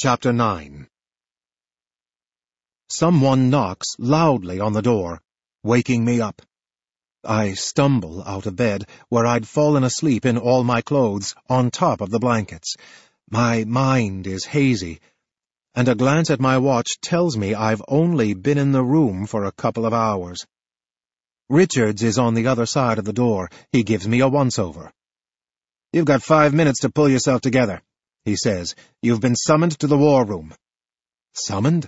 Chapter 9. Someone knocks loudly on the door, waking me up. I stumble out of bed, where I'd fallen asleep in all my clothes, on top of the blankets. My mind is hazy, and a glance at my watch tells me I've only been in the room for a couple of hours. Richards is on the other side of the door. He gives me a once-over. "You've got 5 minutes to pull yourself together," he says. "You've been summoned to the war room." "Summoned?"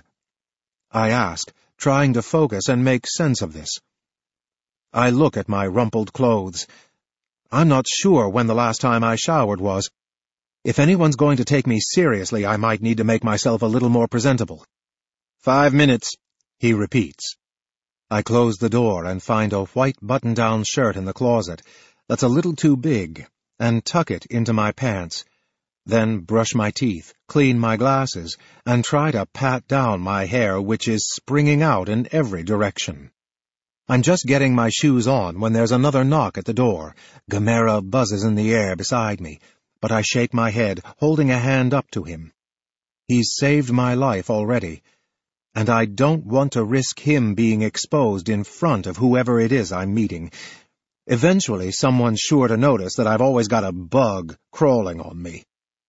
I ask, trying to focus and make sense of this. I look at my rumpled clothes. I'm not sure when the last time I showered was. If anyone's going to take me seriously, I might need to make myself a little more presentable. 5 minutes, he repeats. I close the door and find a white button-down shirt in the closet that's a little too big, and tuck it into my pants, then brush my teeth, clean my glasses, and try to pat down my hair, which is springing out in every direction. I'm just getting my shoes on when there's another knock at the door. Gamera buzzes in the air beside me, but I shake my head, holding a hand up to him. He's saved my life already, and I don't want to risk him being exposed in front of whoever it is I'm meeting. Eventually, someone's sure to notice that I've always got a bug crawling on me.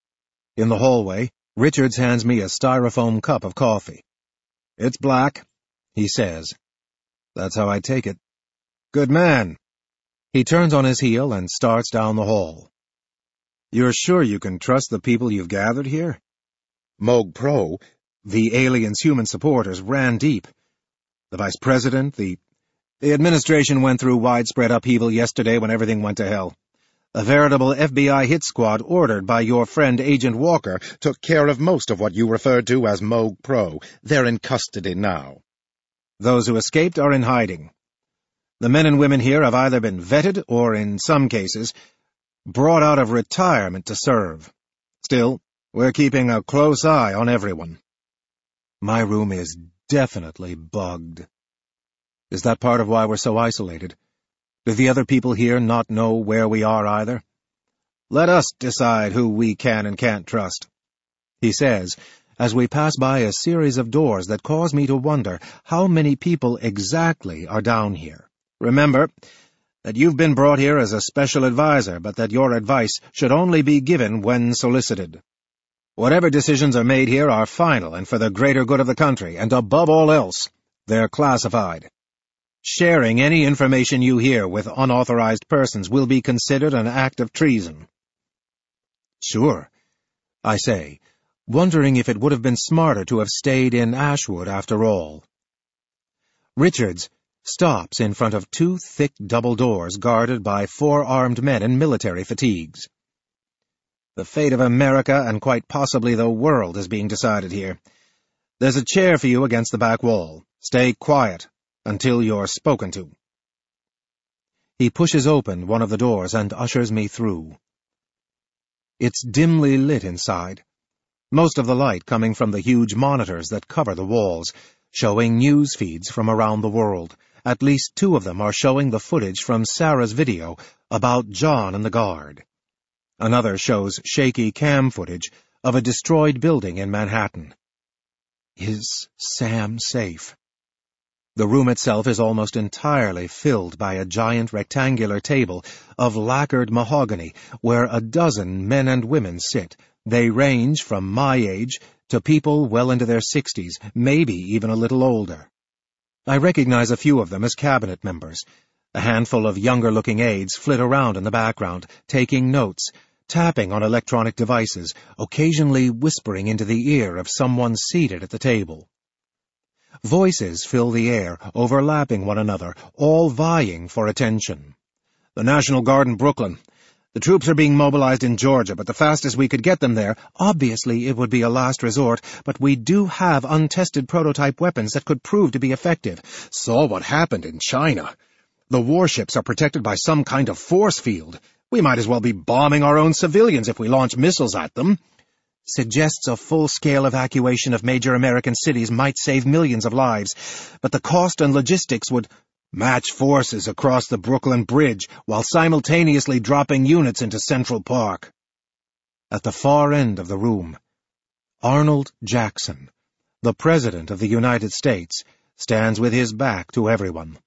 In the hallway, Richards hands me a styrofoam cup of coffee. "It's black," he says. That's how I take it. "Good man." He turns on his heel and starts down the hall. "You're sure you can trust the people you've gathered here?" Moog Pro, the aliens' human supporters, ran deep. The vice president, the administration went through widespread upheaval yesterday when everything went to hell. A veritable FBI hit squad ordered by your friend Agent Walker took care of most of what you referred to as Moog Pro. They're in custody now. Those who escaped are in hiding. The men and women here have either been vetted or, in some cases, brought out of retirement to serve. Still, we're keeping a close eye on everyone. My room is definitely bugged. Is that part of why we're so isolated? Do the other people here not know where we are either? "Let us decide who we can and can't trust," he says, as we pass by a series of doors that cause me to wonder how many people exactly are down here. "Remember that you've been brought here as a special advisor, but that your advice should only be given when solicited. Whatever decisions are made here are final and for the greater good of the country, and above all else, they're classified. Sharing any information you hear with unauthorized persons will be considered an act of treason." "Sure," I say, wondering if it would have been smarter to have stayed in Ashwood after all. Richards stops in front of 2 thick double doors guarded by 4 armed men in military fatigues. "The fate of America and quite possibly the world is being decided here. There's a chair for you against the back wall. Stay quiet until you're spoken to." He pushes open one of the doors and ushers me through. It's dimly lit inside, most of the light coming from the huge monitors that cover the walls, showing news feeds from around the world. At least 2 of them are showing the footage from Sarah's video about John and the guard. Another shows shaky cam footage of a destroyed building in Manhattan. Is Sam safe? The room itself is almost entirely filled by a giant rectangular table of lacquered mahogany where a dozen men and women sit. They range from my age to people well into their 60s, maybe even a little older. I recognize a few of them as cabinet members. A handful of younger-looking aides flit around in the background, taking notes, tapping on electronic devices, occasionally whispering into the ear of someone seated at the table. Voices fill the air, overlapping one another, all vying for attention. "The National Guard in Brooklyn. The troops are being mobilized in Georgia, but the fastest we could get them there, obviously it would be a last resort, but we do have untested prototype weapons that could prove to be effective. Saw what happened in China. The warships are protected by some kind of force field. We might as well be bombing our own civilians if we launch missiles at them. Suggests a full-scale evacuation of major American cities might save millions of lives, but the cost and logistics would match forces across the Brooklyn Bridge while simultaneously dropping units into Central Park." At the far end of the room, Arnold Jackson, the President of the United States, stands with his back to everyone.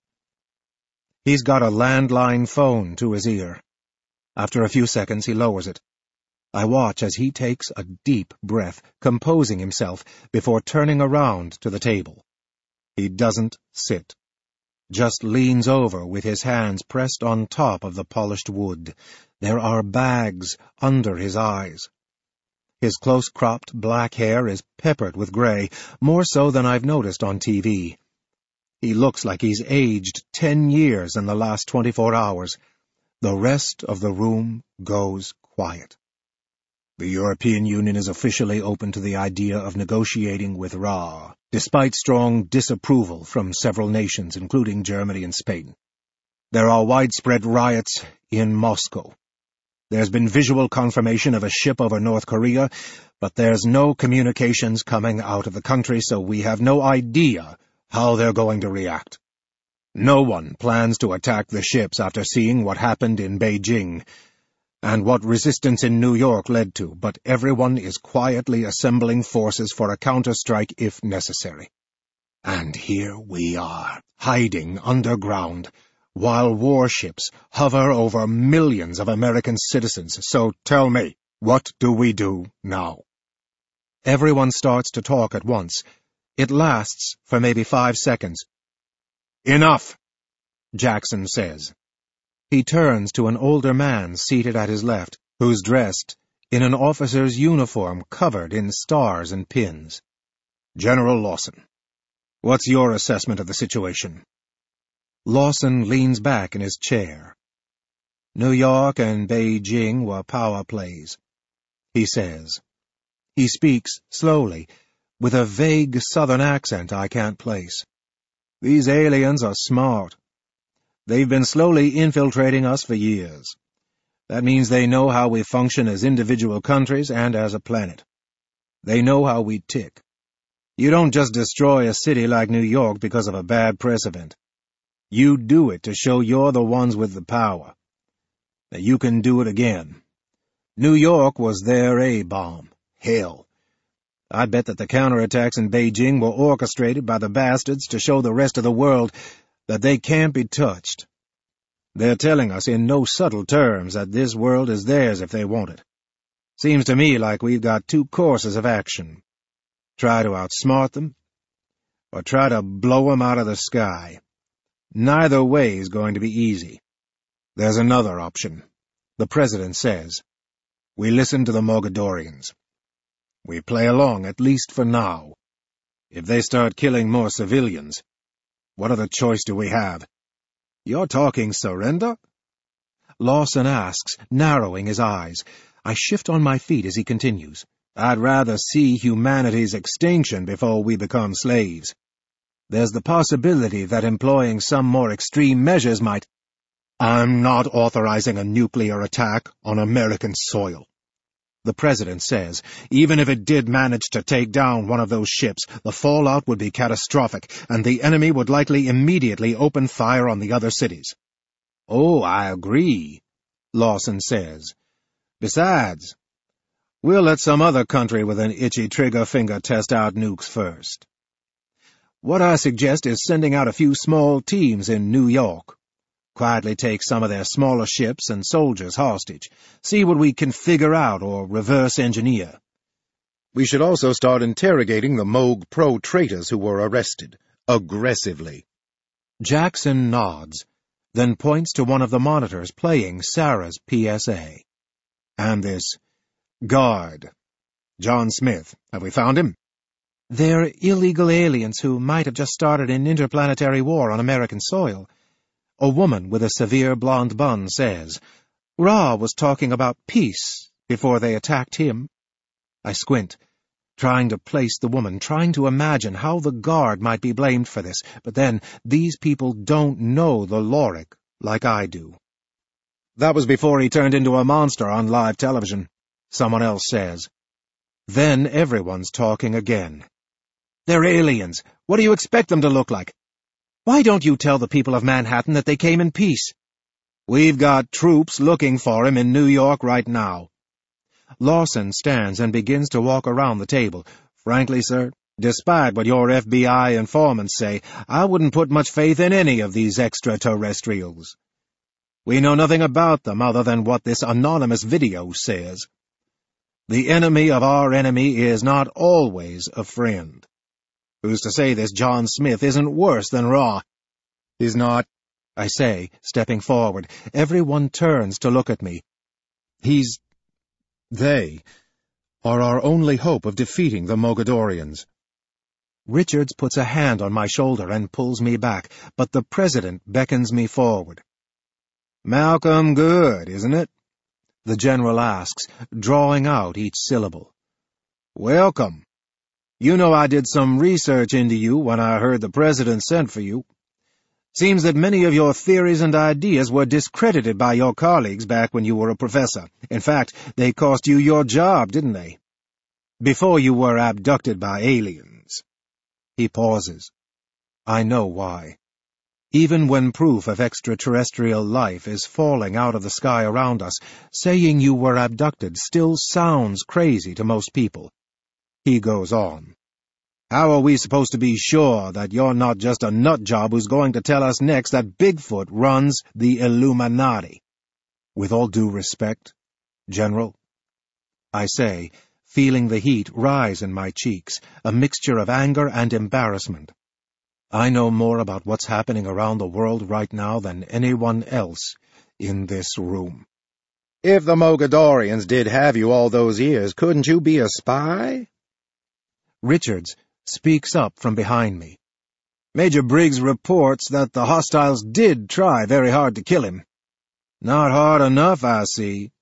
He's got a landline phone to his ear. After a few seconds, he lowers it. I watch as he takes a deep breath, composing himself before turning around to the table. He doesn't sit, just leans over with his hands pressed on top of the polished wood. There are bags under his eyes. His close-cropped black hair is peppered with gray, more so than I've noticed on TV. He looks like he's aged 10 years in the last 24 hours. The rest of the room goes quiet. The European Union is officially open to the idea of negotiating with Ra, despite strong disapproval from several nations, including Germany and Spain. There are widespread riots in Moscow. There's been visual confirmation of a ship over North Korea, but there's no communications coming out of the country, so we have no idea how they're going to react. No one plans to attack the ships after seeing what happened in Beijing, and what resistance in New York led to, but everyone is quietly assembling forces for a counterstrike if necessary. And here we are, hiding underground, while warships hover over millions of American citizens. So tell me, what do we do now? Everyone starts to talk at once. It lasts for maybe 5 seconds. "Enough," Jackson says. He turns to an older man seated at his left, who's dressed in an officer's uniform covered in stars and pins. "General Lawson, what's your assessment of the situation?" Lawson leans back in his chair. "New York and Beijing were power plays," he says. He speaks slowly, with a vague southern accent I can't place. "These aliens are smart. They've been slowly infiltrating us for years. That means they know how we function as individual countries and as a planet. They know how we tick. You don't just destroy a city like New York because of a bad press event. You do it to show you're the ones with the power. That you can do it again. New York was their A-bomb. Hell. I bet that the counterattacks in Beijing were orchestrated by the bastards to show the rest of the world that they can't be touched. They're telling us in no subtle terms that this world is theirs if they want it. Seems to me like we've got 2 courses of action. Try to outsmart them, or try to blow them out of the sky. Neither way is going to be easy. There's another option," the President says. "We listen to the Mogadorians. We play along, at least for now. If they start killing more civilians, what other choice do we have?" "You're talking surrender?" Lawson asks, narrowing his eyes. I shift on my feet as he continues. "I'd rather see humanity's extinction before we become slaves. There's the possibility that employing some more extreme measures might—" "I'm not authorizing a nuclear attack on American soil," the President says. "Even if it did manage to take down one of those ships, the fallout would be catastrophic, and the enemy would likely immediately open fire on the other cities." "Oh, I agree," Lawson says. "Besides, we'll let some other country with an itchy trigger finger test out nukes first. What I suggest is sending out a few small teams in New York. Quietly take some of their smaller ships and soldiers hostage. See what we can figure out or reverse engineer. We should also start interrogating the Moog Pro traitors who were arrested, aggressively." Jackson nods, then points to one of the monitors playing Sarah's PSA. "And this guard, John Smith, have we found him?" "They're illegal aliens who might have just started an interplanetary war on American soil," a woman with a severe blonde bun says. "Ra was talking about peace before they attacked him." I squint, trying to place the woman, trying to imagine how the guard might be blamed for this, but then these people don't know the Lorik like I do. "That was before he turned into a monster on live television," someone else says. Then everyone's talking again. "They're aliens. What do you expect them to look like?" "Why don't you tell the people of Manhattan that they came in peace?" "We've got troops looking for him in New York right now." Lawson stands and begins to walk around the table. Frankly, sir, despite what your FBI informants say, I wouldn't put much faith in any of these extraterrestrials. We know nothing about them other than what this anonymous video says. The enemy of our enemy is not always a friend. Who's to say this John Smith isn't worse than Ra? He's not, I say, stepping forward. Everyone turns to look at me. They are our only hope of defeating the Mogadorians. Richards puts a hand on my shoulder and pulls me back, but the President beckons me forward. Malcolm Good, isn't it? The General asks, drawing out each syllable. Welcome. You know I did some research into you when I heard the President sent for you. Seems that many of your theories and ideas were discredited by your colleagues back when you were a professor. In fact, they cost you your job, didn't they? Before you were abducted by aliens. He pauses. I know why. Even when proof of extraterrestrial life is falling out of the sky around us, saying you were abducted still sounds crazy to most people. He goes on. How are we supposed to be sure that you're not just a nutjob who's going to tell us next that Bigfoot runs the Illuminati? With all due respect, General, I say, feeling the heat rise in my cheeks, a mixture of anger and embarrassment. I know more about what's happening around the world right now than anyone else in this room. If the Mogadorians did have you all those years, couldn't you be a spy? Richards speaks up from behind me. Major Briggs reports that the hostiles did try very hard to kill him. Not hard enough, I see.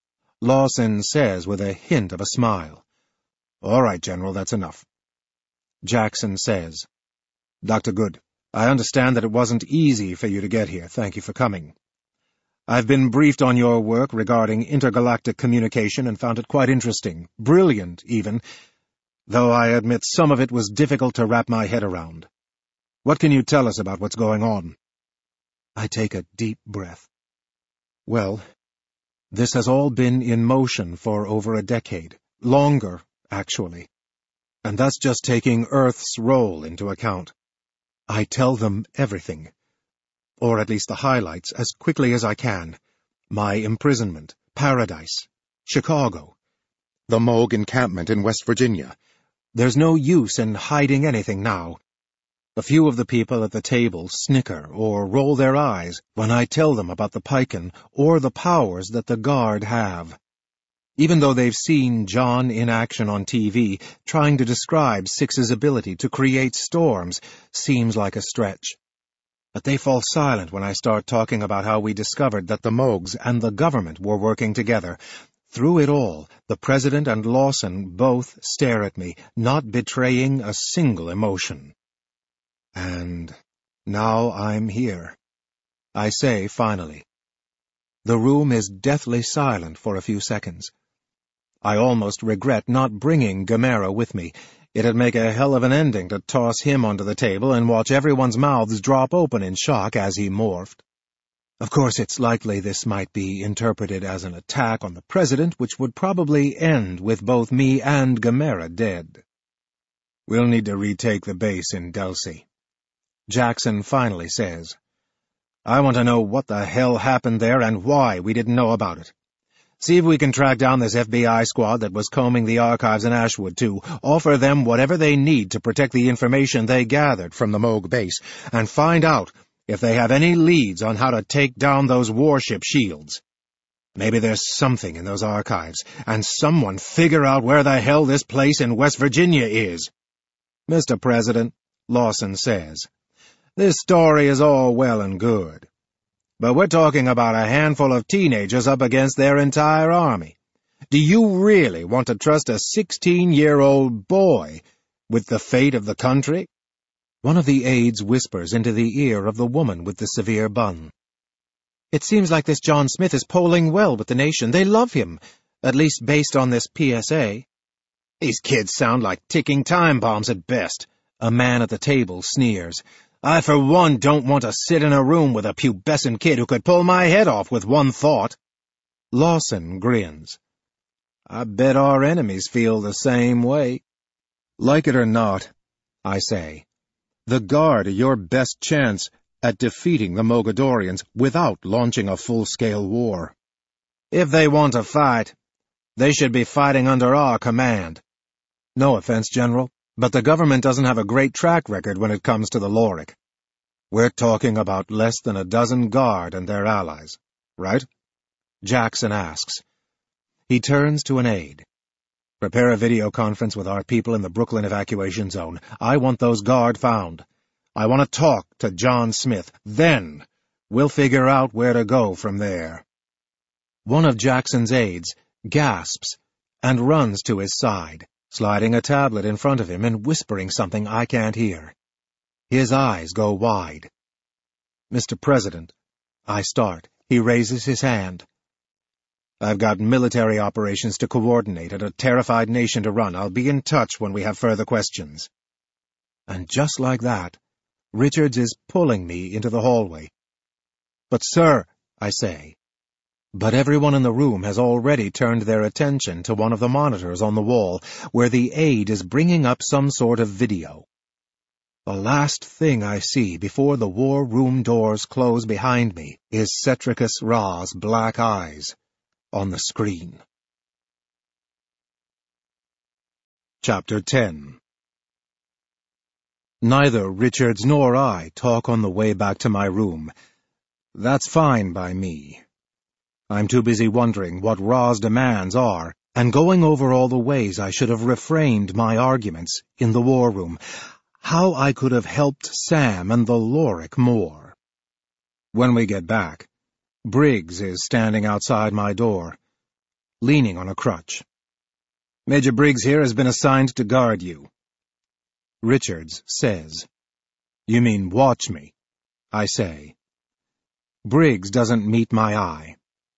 Lawson says with a hint of a smile. All right, General, that's enough. Jackson says, Dr. Good, I understand that it wasn't easy for you to get here. Thank you for coming. I've been briefed on your work regarding intergalactic communication and found it quite interesting, brilliant even, though I admit some of it was difficult to wrap my head around. What can you tell us about what's going on? I take a deep breath. Well, this has all been in motion for over a decade, longer, actually, and that's just taking Earth's role into account. I tell them everything, or at least the highlights, as quickly as I can. My imprisonment, Paradise, Chicago, the Moog encampment in West Virginia. There's no use in hiding anything now. A few of the people at the table snicker or roll their eyes when I tell them about the Piken or the powers that the Guard have. Even though they've seen John in action on TV, trying to describe Six's ability to create storms seems like a stretch. But they fall silent when I start talking about how we discovered that the Moogs and the government were working together. Through it all, the President and Lawson both stare at me, not betraying a single emotion. And now I'm here, I say finally. The room is deathly silent for a few seconds. I almost regret not bringing Gamera with me. It'd make a hell of an ending to toss him onto the table and watch everyone's mouths drop open in shock as he morphed. Of course, it's likely this might be interpreted as an attack on the President, which would probably end with both me and Gamera dead. We'll need to retake the base in Delsey. Jackson finally says, I want to know what the hell happened there and why we didn't know about it. See if we can track down this FBI squad that was combing the archives in Ashwood, too. Offer them whatever they need to protect the information they gathered from the Moog base, and find out if they have any leads on how to take down those warship shields. Maybe there's something in those archives, and someone figure out where the hell this place in West Virginia is. Mr. President, Lawson says, this story is all well and good. But we're talking about a handful of teenagers up against their entire army. Do you really want to trust a 16-year-old boy with the fate of the country? One of the aides whispers into the ear of the woman with the severe bun. It seems like this John Smith is polling well with the nation. They love him, at least based on this PSA. These kids sound like ticking time bombs at best. A man at the table sneers. I, for one, don't want to sit in a room with a pubescent kid who could pull my head off with one thought. Lawson grins. I bet our enemies feel the same way. Like it or not, I say, the Guard are your best chance at defeating the Mogadorians without launching a full-scale war. If they want to fight, they should be fighting under our command. No offense, General, but the government doesn't have a great track record when it comes to the Lorik. We're talking about less than a dozen Guard and their allies, right? Jackson asks. He turns to an aide. Prepare a video conference with our people in the Brooklyn evacuation zone. I want those Guard found. I want to talk to John Smith. Then we'll figure out where to go from there. One of Jackson's aides gasps and runs to his side, sliding a tablet in front of him and whispering something I can't hear. His eyes go wide. Mr. President, I start. He raises his hand. I've got military operations to coordinate and a terrified nation to run. I'll be in touch when we have further questions. And just like that, Richards is pulling me into the hallway. But, sir, I say. But everyone in the room has already turned their attention to one of the monitors on the wall, where the aide is bringing up some sort of video. The last thing I see before the war room doors close behind me is Cetricus Ra's black eyes on the screen. Chapter 10. Neither Richards nor I talk on the way back to my room. That's fine by me. I'm too busy wondering what Ra's demands are and going over all the ways I should have refrained my arguments in the war room, how I could have helped Sam and the Lorik more. When we get back, Briggs is standing outside my door, leaning on a crutch. Major Briggs here has been assigned to guard you. Richards says. You mean watch me, I say. Briggs doesn't meet my eye.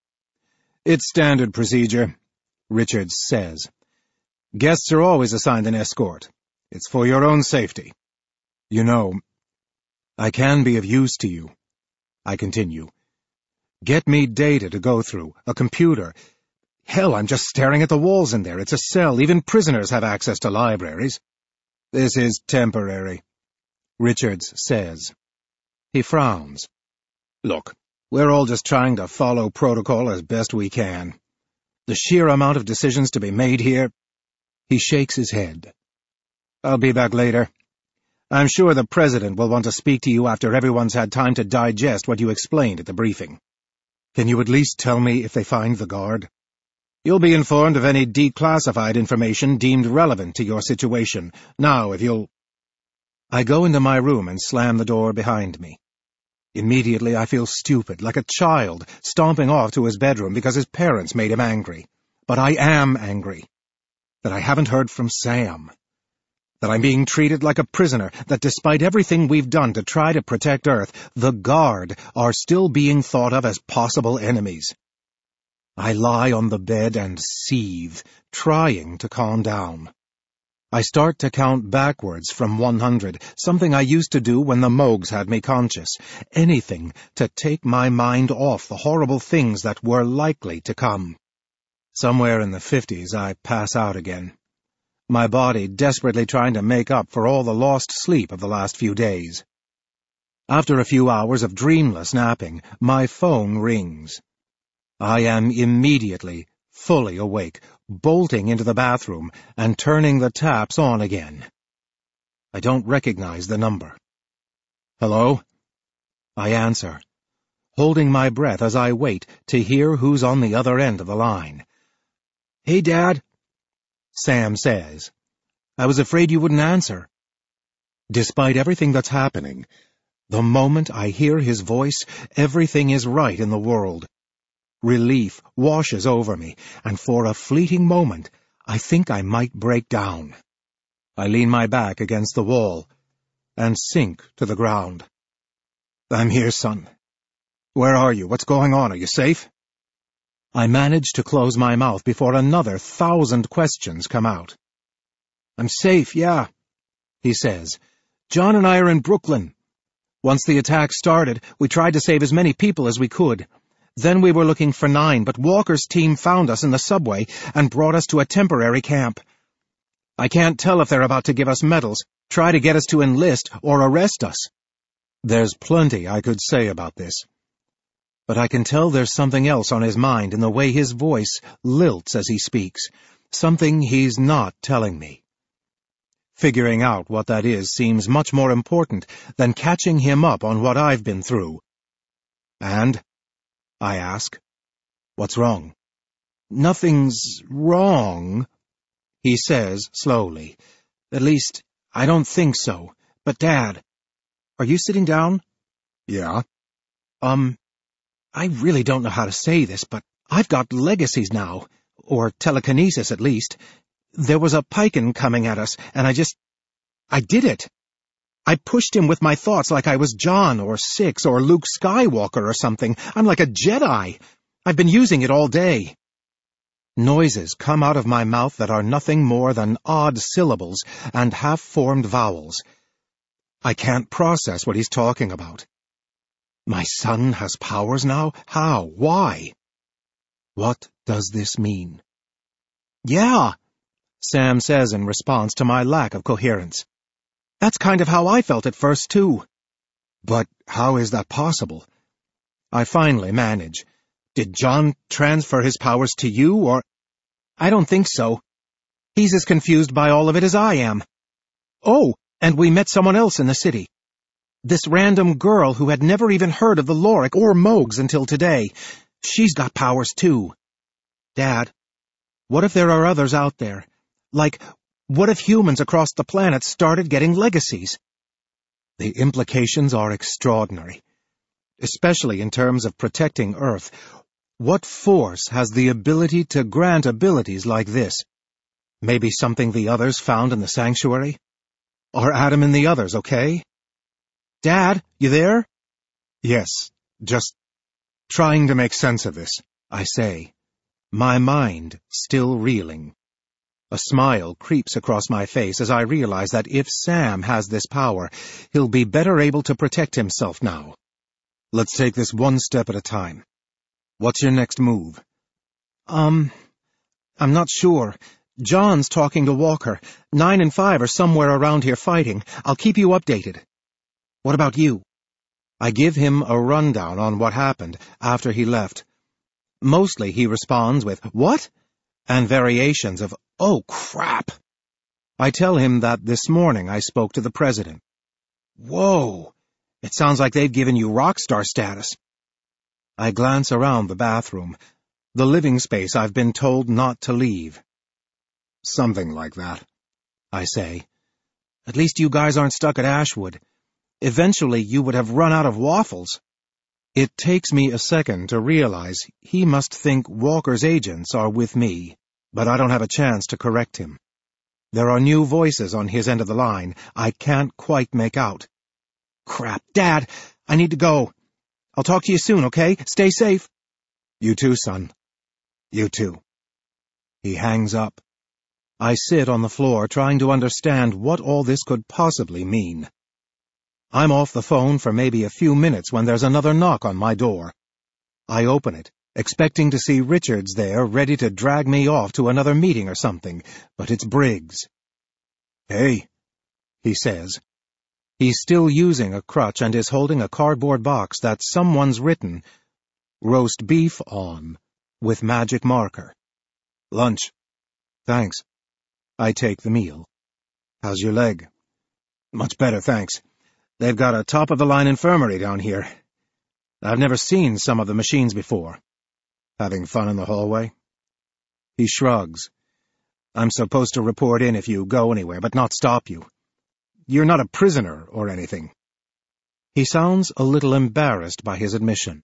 It's standard procedure, Richards says. Guests are always assigned an escort. It's for your own safety. You know, I can be of use to you, I continue. Get me data to go through, a computer. Hell, I'm just staring at the walls in there. It's a cell. Even prisoners have access to libraries. This is temporary, Richards says. He frowns. Look, we're all just trying to follow protocol as best we can. The sheer amount of decisions to be made here. He shakes his head. I'll be back later. I'm sure the President will want to speak to you after everyone's had time to digest what you explained at the briefing. Can you at least tell me if they find the Guard? You'll be informed of any declassified information deemed relevant to your situation. Now, if you'll... I go into my room and slam the door behind me. Immediately I feel stupid, like a child, stomping off to his bedroom because his parents made him angry. But I am angry. That I haven't heard from Sam. That I'm being treated like a prisoner, that despite everything we've done to try to protect Earth, the Guard are still being thought of as possible enemies. I lie on the bed and seethe, trying to calm down. I start to count backwards from 100, something I used to do when the Mogs had me conscious. Anything to take my mind off the horrible things that were likely to come. Somewhere in the 50s, I pass out again. My body desperately trying to make up for all the lost sleep of the last few days. After a few hours of dreamless napping, my phone rings. I am immediately fully awake, bolting into the bathroom and turning the taps on again. I don't recognize the number. Hello? I answer, holding my breath as I wait to hear who's on the other end of the line. Hey, Dad, Sam says. I was afraid you wouldn't answer. Despite everything that's happening, the moment I hear his voice, everything is right in the world. Relief washes over me, and for a fleeting moment, I think I might break down. I lean my back against the wall and sink to the ground. I'm here, son. Where are you? What's going on? Are you safe? I manage to close my mouth before another 1,000 questions come out. I'm safe, yeah, he says. John and I are in Brooklyn. Once the attack started, we tried to save as many people as we could. Then we were looking for 9, but Walker's team found us in the subway and brought us to a temporary camp. I can't tell if they're about to give us medals, try to get us to enlist, or arrest us. There's plenty I could say about this. But I can tell there's something else on his mind in the way his voice lilts as he speaks, something he's not telling me. Figuring out what that is seems much more important than catching him up on what I've been through. And? I ask. What's wrong? Nothing's wrong, he says slowly. At least, I don't think so. But, Dad, are you sitting down? Yeah. I really don't know how to say this, but I've got legacies now, or telekinesis at least. There was a Piken coming at us, and I did it. I pushed him with my thoughts like I was John or Six or Luke Skywalker or something. I'm like a Jedi. I've been using it all day. Noises come out of my mouth that are nothing more than odd syllables and half-formed vowels. I can't process what he's talking about. My son has powers now? How? Why? What does this mean? Yeah, Sam says in response to my lack of coherence. That's kind of how I felt at first, too. But how is that possible? I finally manage. Did John transfer his powers to you, or... I don't think so. He's as confused by all of it as I am. Oh, and we met someone else in the city. This random girl who had never even heard of the Lorik or Moogs until today. She's got powers, too. Dad, what if there are others out there? Like, what if humans across the planet started getting legacies? The implications are extraordinary, especially in terms of protecting Earth. What force has the ability to grant abilities like this? Maybe something the others found in the sanctuary? Are Adam and the others okay? Dad, you there? Yes, just trying to make sense of this, I say, my mind still reeling. A smile creeps across my face as I realize that if Sam has this power, he'll be better able to protect himself now. Let's take this one step at a time. What's your next move? I'm not sure. John's talking to Walker. 9 and 5 are somewhere around here fighting. I'll keep you updated. What about you? I give him a rundown on what happened after he left. Mostly he responds with, "What?" and variations of, "Oh, crap." I tell him that this morning I spoke to the president. Whoa! It sounds like they've given you rock star status. I glance around the bathroom, the living space I've been told not to leave. Something like that, I say. At least you guys aren't stuck at Ashwood. Eventually you would have run out of waffles. It takes me a second to realize he must think Walker's agents are with me, but I don't have a chance to correct him. There are new voices on his end of the line I can't quite make out. Crap, Dad, I need to go. I'll talk to you soon, okay? Stay safe. You too, son. You too. He hangs up. I sit on the floor trying to understand what all this could possibly mean. I'm off the phone for maybe a few minutes when there's another knock on my door. I open it, expecting to see Richards there ready to drag me off to another meeting or something, but it's Briggs. "Hey," he says. He's still using a crutch and is holding a cardboard box that someone's written, "Roast beef on," with magic marker. "Lunch." "Thanks." I take the meal. "How's your leg?" "Much better, thanks. They've got a top-of-the-line infirmary down here. I've never seen some of the machines before." "Having fun in the hallway?" He shrugs. "I'm supposed to report in if you go anywhere, but not stop you. You're not a prisoner or anything." He sounds a little embarrassed by his admission.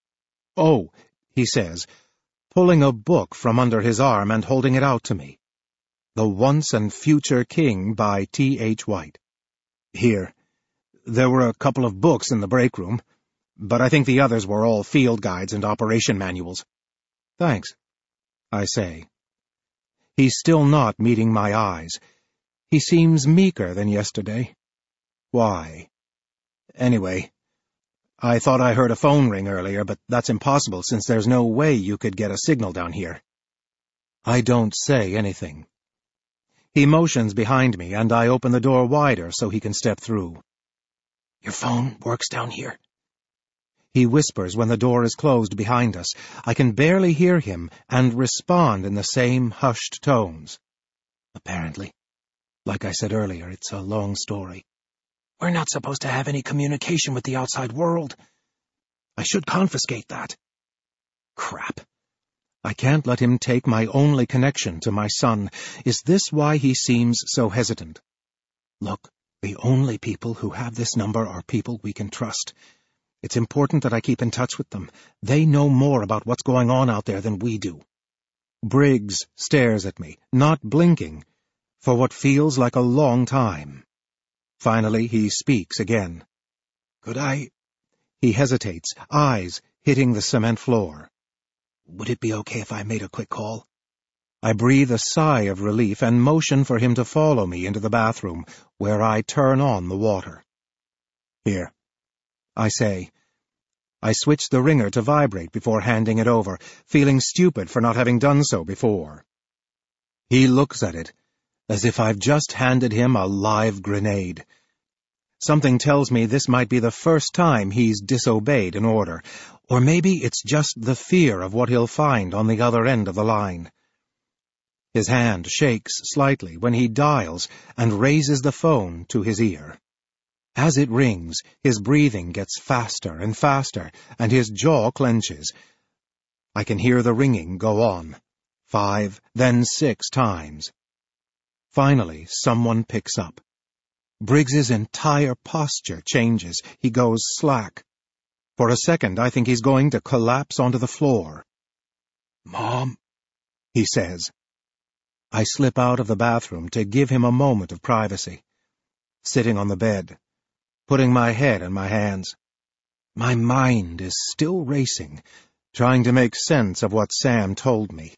"Oh," he says, pulling a book from under his arm and holding it out to me. The Once and Future King by T.H. White. "Here. There were a couple of books in the break room, but I think the others were all field guides and operation manuals." "Thanks," I say. He's still not meeting my eyes. He seems meeker than yesterday. Why? Anyway, I thought I heard a phone ring earlier, but that's impossible since there's no way you could get a signal down here. I don't say anything. He motions behind me, and I open the door wider so he can step through. Your phone works down here? He whispers when the door is closed behind us. I can barely hear him and respond in the same hushed tones. Apparently. Like I said earlier, it's a long story. We're not supposed to have any communication with the outside world. I should confiscate that. Crap. I can't let him take my only connection to my son. Is this why he seems so hesitant? Look, the only people who have this number are people we can trust. It's important that I keep in touch with them. They know more about what's going on out there than we do. Briggs stares at me, not blinking, for what feels like a long time. Finally, he speaks again. Could I? He hesitates, eyes hitting the cement floor. Would it be okay if I made a quick call? I breathe a sigh of relief and motion for him to follow me into the bathroom, where I turn on the water. Here, I say. I switch the ringer to vibrate before handing it over, feeling stupid for not having done so before. He looks at it, as if I've just handed him a live grenade. Something tells me this might be the first time he's disobeyed an order, or maybe it's just the fear of what he'll find on the other end of the line. His hand shakes slightly when he dials and raises the phone to his ear. As it rings, his breathing gets faster and faster, and his jaw clenches. I can hear the ringing go on, 5, then 6 times. Finally, someone picks up. Briggs's entire posture changes. He goes slack. For a second, I think he's going to collapse onto the floor. Mom, he says. I slip out of the bathroom to give him a moment of privacy. Sitting on the bed, putting my head in my hands. My mind is still racing, trying to make sense of what Sam told me.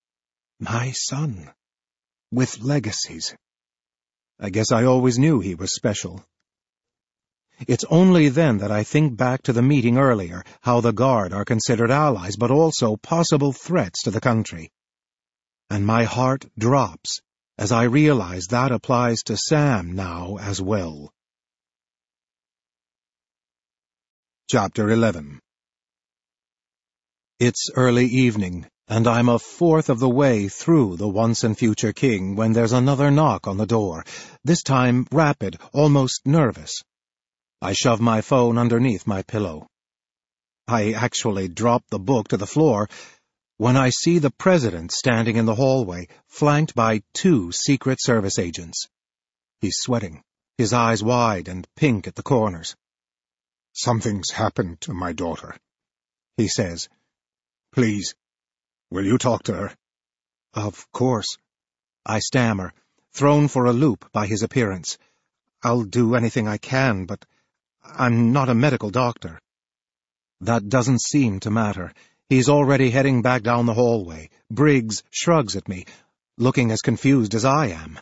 My son, with legacies. I guess I always knew he was special. It's only then that I think back to the meeting earlier, how the Guard are considered allies, but also possible threats to the country. And my heart drops as I realize that applies to Sam now as well. Chapter 11. It's early evening, and I'm a fourth of the way through the Once and Future King when there's another knock on the door, this time rapid, almost nervous. I shove my phone underneath my pillow. I actually drop the book to the floor when I see the President standing in the hallway, flanked by 2 Secret Service agents. He's sweating, his eyes wide and pink at the corners. Something's happened to my daughter, he says. Please, will you talk to her? Of course, I stammer, thrown for a loop by his appearance. I'll do anything I can, but I'm not a medical doctor. That doesn't seem to matter. He's already heading back down the hallway. Briggs shrugs at me, looking as confused as I am.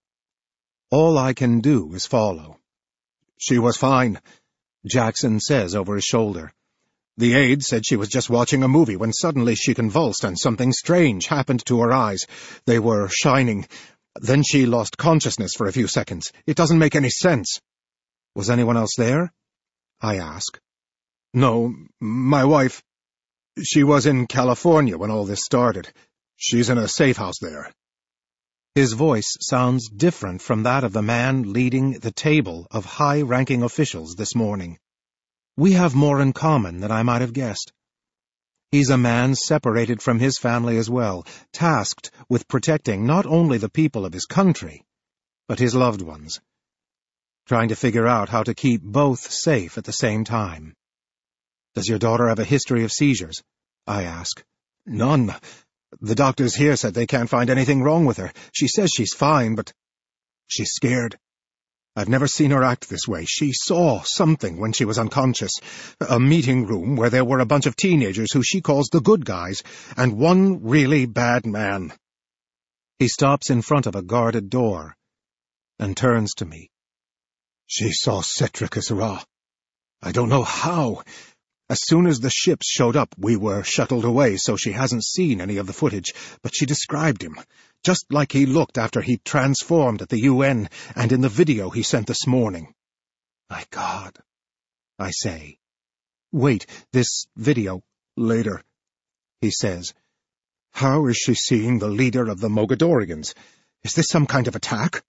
All I can do is follow. She was fine, Jackson says over his shoulder. The aide said she was just watching a movie when suddenly she convulsed and something strange happened to her eyes. They were shining. Then she lost consciousness for a few seconds. It doesn't make any sense. Was anyone else there? I ask. No, my wife. She was in California when all this started. She's in a safe house there. His voice sounds different from that of the man leading the table of high-ranking officials this morning. We have more in common than I might have guessed. He's a man separated from his family as well, tasked with protecting not only the people of his country, but his loved ones, trying to figure out how to keep both safe at the same time. Does your daughter have a history of seizures? I ask. None. The doctors here said they can't find anything wrong with her. She says she's fine, but she's scared. I've never seen her act this way. She saw something when she was unconscious. A meeting room where there were a bunch of teenagers who she calls the good guys, and one really bad man. He stops in front of a guarded door and turns to me. She saw Cetricus Ra. I don't know how. As soon as the ships showed up, we were shuttled away, so she hasn't seen any of the footage, but she described him, just like he looked after he transformed at the UN and in the video he sent this morning. My God, I say. Wait, this video, later, he says. How is she seeing the leader of the Mogadorians? Is this some kind of attack?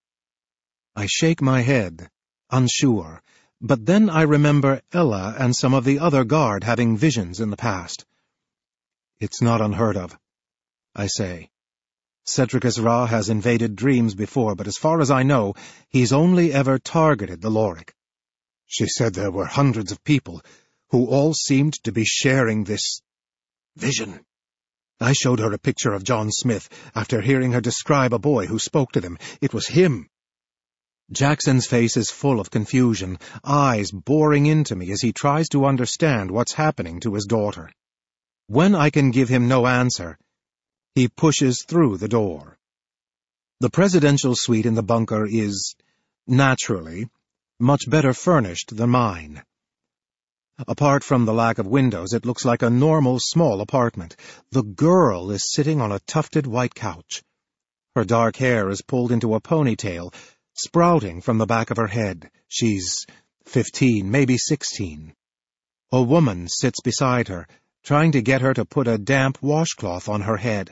I shake my head, unsure. But then I remember Ella and some of the other guard having visions in the past. It's not unheard of, I say. Cetricus Ra has invaded dreams before, but as far as I know, he's only ever targeted the Lorik. She said there were hundreds of people who all seemed to be sharing this vision. I showed her a picture of John Smith after hearing her describe a boy who spoke to them. It was him. Jackson's face is full of confusion, eyes boring into me as he tries to understand what's happening to his daughter. When I can give him no answer, he pushes through the door. The presidential suite in the bunker is, naturally, much better furnished than mine. Apart from the lack of windows, it looks like a normal small apartment. The girl is sitting on a tufted white couch. Her dark hair is pulled into a ponytail, sprouting from the back of her head. She's 15, maybe 16. A woman sits beside her, trying to get her to put a damp washcloth on her head.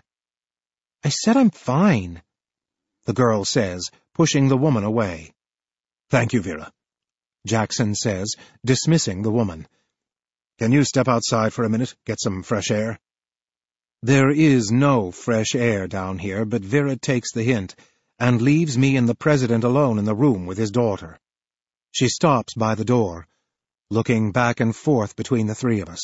I said I'm fine, the girl says, pushing the woman away. Thank you, Vera, Jackson says, dismissing the woman. Can you step outside for a minute, get some fresh air? There is no fresh air down here, but Vera takes the hint and leaves me and the president alone in the room with his daughter. She stops by the door, looking back and forth between the three of us.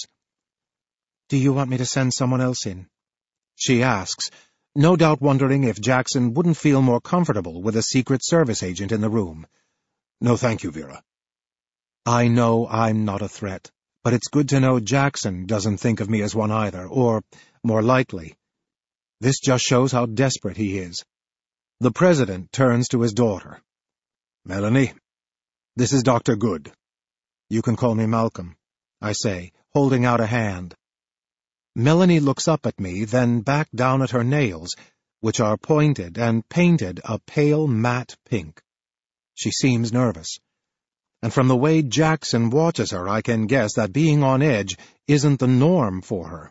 Do you want me to send someone else in? She asks, no doubt wondering if Jackson wouldn't feel more comfortable with a Secret Service agent in the room. No, thank you, Vera. I know I'm not a threat, but it's good to know Jackson doesn't think of me as one either, or, more likely. This just shows how desperate he is. The president turns to his daughter. Melanie, this is Dr. Good. You can call me Malcolm, I say, holding out a hand. Melanie looks up at me, then back down at her nails, which are pointed and painted a pale matte pink. She seems nervous. And from the way Jackson watches her, I can guess that being on edge isn't the norm for her.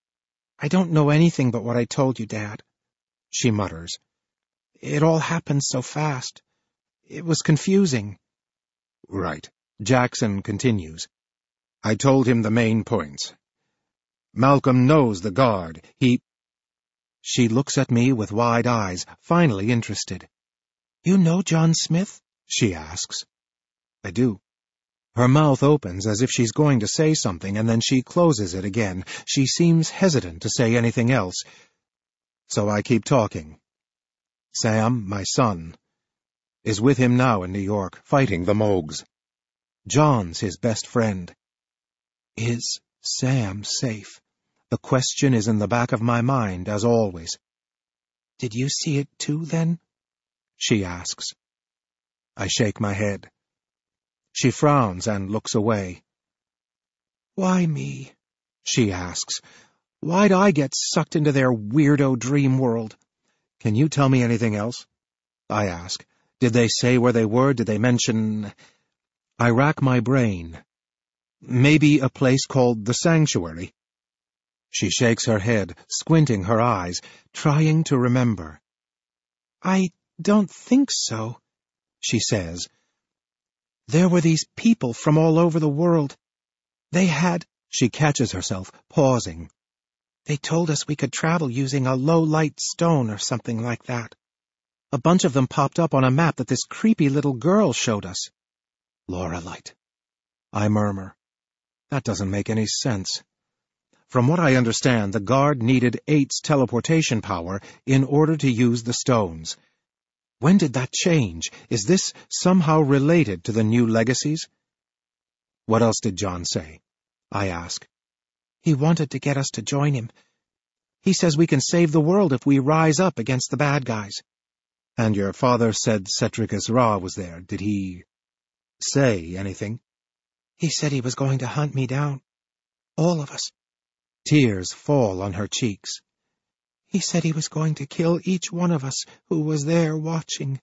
I don't know anything but what I told you, Dad, she mutters. It all happened so fast. It was confusing. Right, Jackson continues. I told him the main points. Malcolm knows the guard. She looks at me with wide eyes, finally interested. You know John Smith? She asks. I do. Her mouth opens as if she's going to say something, and then she closes it again. She seems hesitant to say anything else. So I keep talking. Sam, my son, is with him now in New York, fighting the Mogs. John's his best friend. Is Sam safe? The question is in the back of my mind, as always. Did you see it too, then? She asks. I shake my head. She frowns and looks away. Why me? She asks. Why'd I get sucked into their weirdo dream world? Can you tell me anything else? I ask. Did they say where they were? Did they mention... I rack my brain. Maybe a place called the Sanctuary. She shakes her head, squinting her eyes, trying to remember. I don't think so, she says. There were these people from all over the world. They had... She catches herself, pausing. They told us we could travel using a low-light stone or something like that. A bunch of them popped up on a map that this creepy little girl showed us. Laurelite. I murmur. That doesn't make any sense. From what I understand, the guard needed 8's teleportation power in order to use the stones. When did that change? Is this somehow related to the new legacies? What else did John say? I ask. He wanted to get us to join him. He says we can save the world if we rise up against the bad guys. And your father said Cetricus Ra was there. Did he say anything? He said he was going to hunt me down. All of us. Tears fall on her cheeks. He said he was going to kill each one of us who was there watching.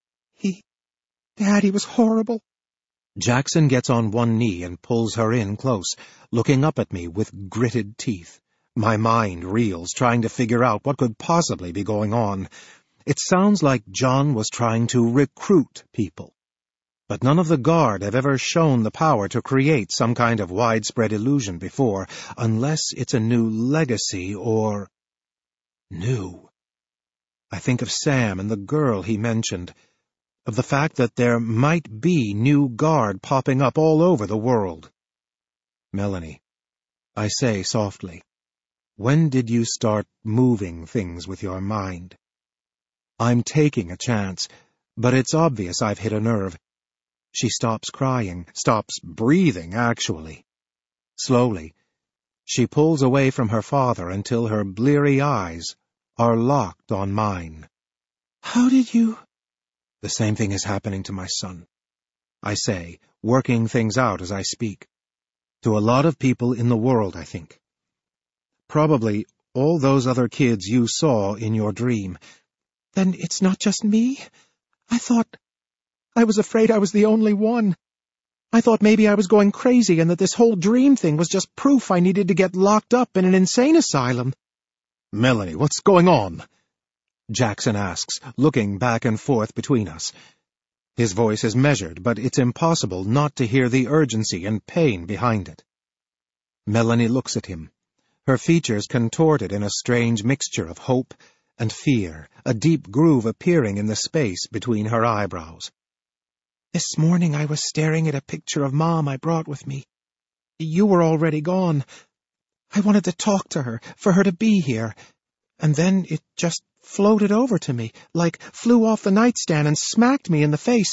Dad, he was horrible. Jackson gets on one knee and pulls her in close, looking up at me with gritted teeth. My mind reels, trying to figure out what could possibly be going on. It sounds like John was trying to recruit people. But none of the Guard have ever shown the power to create some kind of widespread illusion before, unless it's a new legacy or... new. I think of Sam and the girl he mentioned, of the fact that there might be new Guard popping up all over the world. Melanie, I say softly, when did you start moving things with your mind? I'm taking a chance, but it's obvious I've hit a nerve. She stops crying, stops breathing, actually. Slowly, she pulls away from her father until her bleary eyes are locked on mine. How did you... The same thing is happening to my son, I say, working things out as I speak. To a lot of people in the world, I think. Probably all those other kids you saw in your dream. Then it's not just me? I was afraid I was the only one. I thought maybe I was going crazy and that this whole dream thing was just proof I needed to get locked up in an insane asylum. Melanie, what's going on? Jackson asks, looking back and forth between us. His voice is measured, but it's impossible not to hear the urgency and pain behind it. Melanie looks at him, her features contorted in a strange mixture of hope and fear, a deep groove appearing in the space between her eyebrows. This morning I was staring at a picture of Mom I brought with me. You were already gone. I wanted to talk to her, for her to be here, and then it just floated over to me, like flew off the nightstand and smacked me in the face.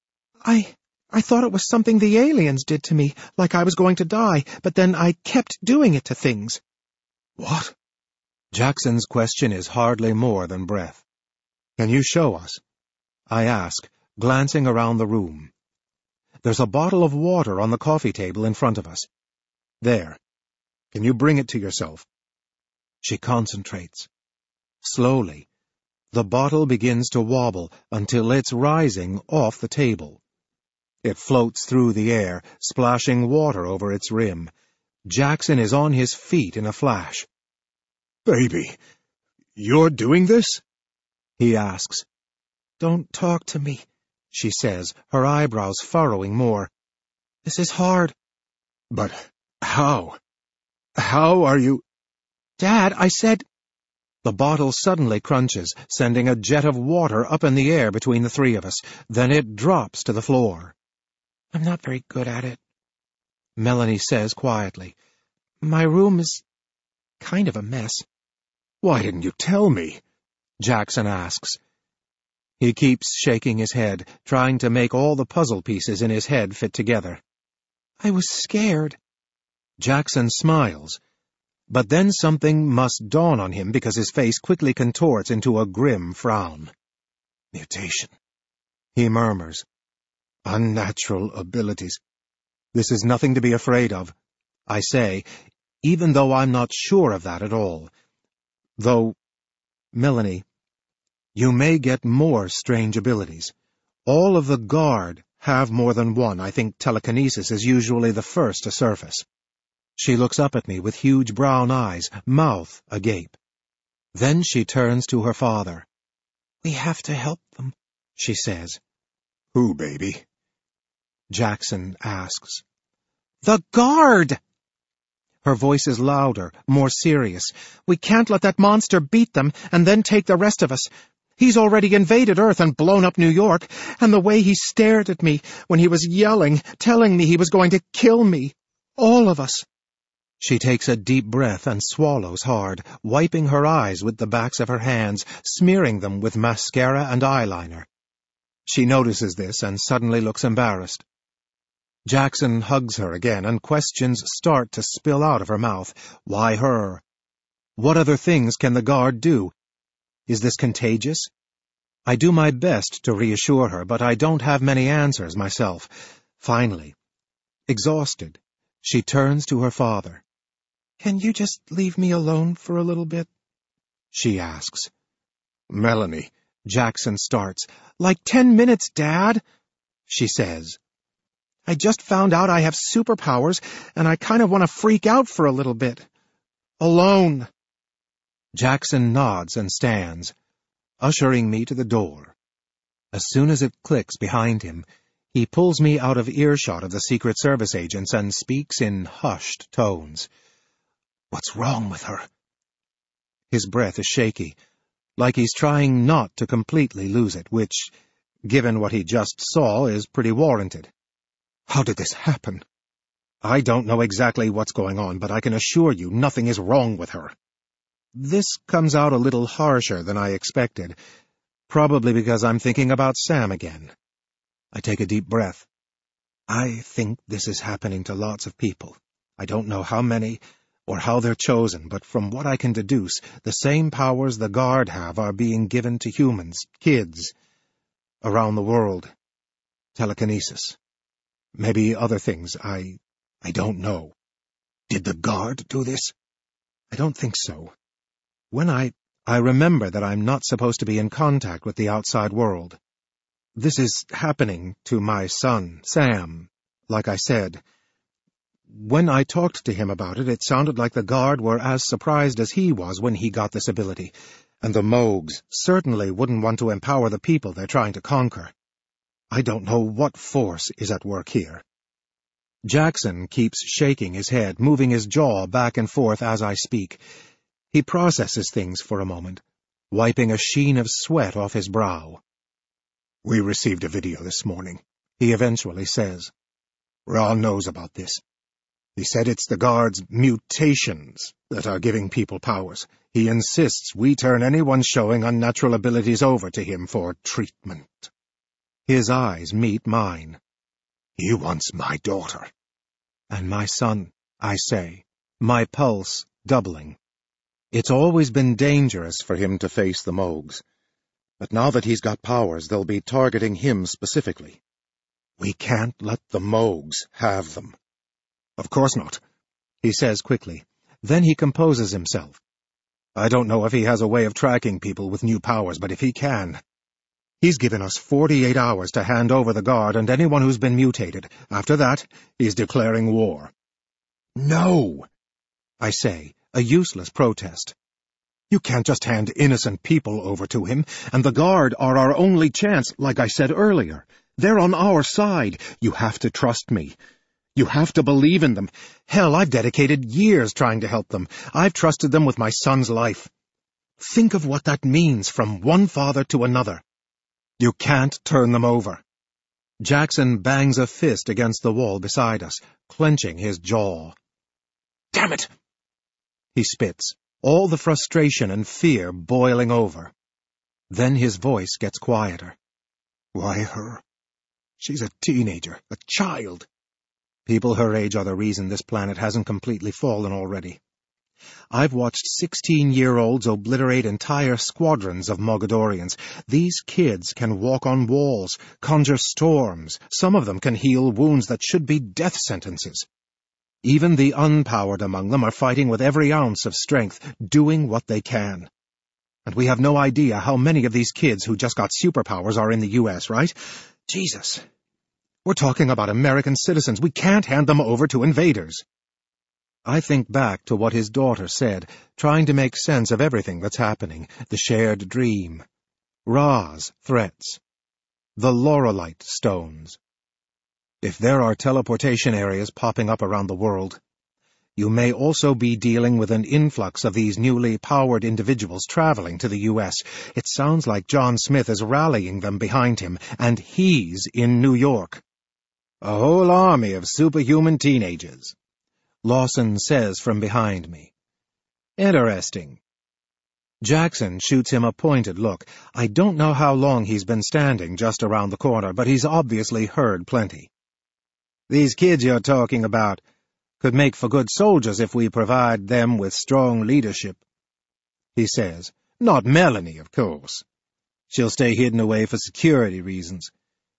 I thought it was something the aliens did to me, like I was going to die, but then I kept doing it to things. What? Jackson's question is hardly more than breath. Can you show us? I ask, glancing around the room. There's a bottle of water on the coffee table in front of us. There. Can you bring it to yourself? She concentrates. Slowly, the bottle begins to wobble until it's rising off the table. It floats through the air, splashing water over its rim. Jackson is on his feet in a flash. Baby, you're doing this? He asks. Don't talk to me, she says, her eyebrows furrowing more. This is hard. But how? How are you? Dad, I said... The bottle suddenly crunches, sending a jet of water up in the air between the three of us. Then it drops to the floor. I'm not very good at it, Melanie says quietly. My room is kind of a mess. Why didn't you tell me? Jackson asks. He keeps shaking his head, trying to make all the puzzle pieces in his head fit together. I was scared. Jackson smiles. But then something must dawn on him because his face quickly contorts into a grim frown. Mutation, he murmurs. Unnatural abilities. This is nothing to be afraid of, I say, even though I'm not sure of that at all. Though, Melanie, you may get more strange abilities. All of the Guard have more than one. I think telekinesis is usually the first to surface. She looks up at me with huge brown eyes, mouth agape. Then she turns to her father. We have to help them, she says. Who, baby? Jackson asks. The Guard! Her voice is louder, more serious. We can't let that monster beat them and then take the rest of us. He's already invaded Earth and blown up New York, and the way he stared at me when he was yelling, telling me he was going to kill me. All of us. She takes a deep breath and swallows hard, wiping her eyes with the backs of her hands, smearing them with mascara and eyeliner. She notices this and suddenly looks embarrassed. Jackson hugs her again, and questions start to spill out of her mouth. Why her? What other things can the Guard do? Is this contagious? I do my best to reassure her, but I don't have many answers myself. Finally, Exhausted, she turns to her father. "Can you just leave me alone for a little bit?" she asks. "Melanie," Jackson starts. "Like 10 minutes, Dad," she says. "I just found out I have superpowers, and I kind of want to freak out for a little bit. Alone." Jackson nods and stands, ushering me to the door. As soon as it clicks behind him, he pulls me out of earshot of the Secret Service agents and speaks in hushed tones. "What's wrong with her?" His breath is shaky, like he's trying not to completely lose it, which, given what he just saw, is pretty warranted. "How did this happen?" "I don't know exactly what's going on, but I can assure you nothing is wrong with her." This comes out a little harsher than I expected, probably because I'm thinking about Sam again. I take a deep breath. I think this is happening to lots of people. I don't know how many or how they're chosen, but from what I can deduce, the same powers the Guard have are being given to humans, kids, around the world. Telekinesis. Maybe other things. I don't know. Did the Guard do this? I don't think so. When I remember that I'm not supposed to be in contact with the outside world. This is happening to my son, Sam, like I said. When I talked to him about it, it sounded like the Guard were as surprised as he was when he got this ability, and the Moogs certainly wouldn't want to empower the people they're trying to conquer. I don't know what force is at work here. Jackson keeps shaking his head, moving his jaw back and forth as I speak. He processes things for a moment, wiping a sheen of sweat off his brow. "We received a video this morning," he eventually says. "Ron knows about this. He said it's the Guard's mutations that are giving people powers. He insists we turn anyone showing unnatural abilities over to him for treatment." His eyes meet mine. "He wants my daughter." "And my son," I say, my pulse doubling. It's always been dangerous for him to face the Moogs. But now that he's got powers, they'll be targeting him specifically. We can't let the Moogs have them. "Of course not," he says quickly. Then he composes himself. "I don't know if he has a way of tracking people with new powers, but if he can... He's given us 48 hours to hand over the Guard and anyone who's been mutated. After that, he's declaring war." "No!" I say, a useless protest. "You can't just hand innocent people over to him, and the Guard are our only chance, like I said earlier. They're on our side. You have to trust me. You have to believe in them. Hell, I've dedicated years trying to help them. I've trusted them with my son's life. Think of what that means from one father to another. You can't turn them over." Jackson bangs a fist against the wall beside us, clenching his jaw. "Damn it!" he spits, all the frustration and fear boiling over. Then his voice gets quieter. "Why her? She's a teenager, a child. People her age are the reason this planet hasn't completely fallen already. I've watched 16-year-olds obliterate entire squadrons of Mogadorians. These kids can walk on walls, conjure storms. Some of them can heal wounds that should be death sentences. Even the unpowered among them are fighting with every ounce of strength, doing what they can. And we have no idea how many of these kids who just got superpowers are in the U.S., right? Jesus. We're talking about American citizens. We can't hand them over to invaders." I think back to what his daughter said, trying to make sense of everything that's happening, the shared dream, Ra's threats, the Lorelite stones. If there are teleportation areas popping up around the world, you may also be dealing with an influx of these newly powered individuals traveling to the U.S. It sounds like John Smith is rallying them behind him, and he's in New York. "A whole army of superhuman teenagers," Lawson says from behind me. "Interesting." Jackson shoots him a pointed look. I don't know how long he's been standing just around the corner, but he's obviously heard plenty. "These kids you're talking about could make for good soldiers if we provide them with strong leadership," he says. "Not Melanie, of course. She'll stay hidden away for security reasons.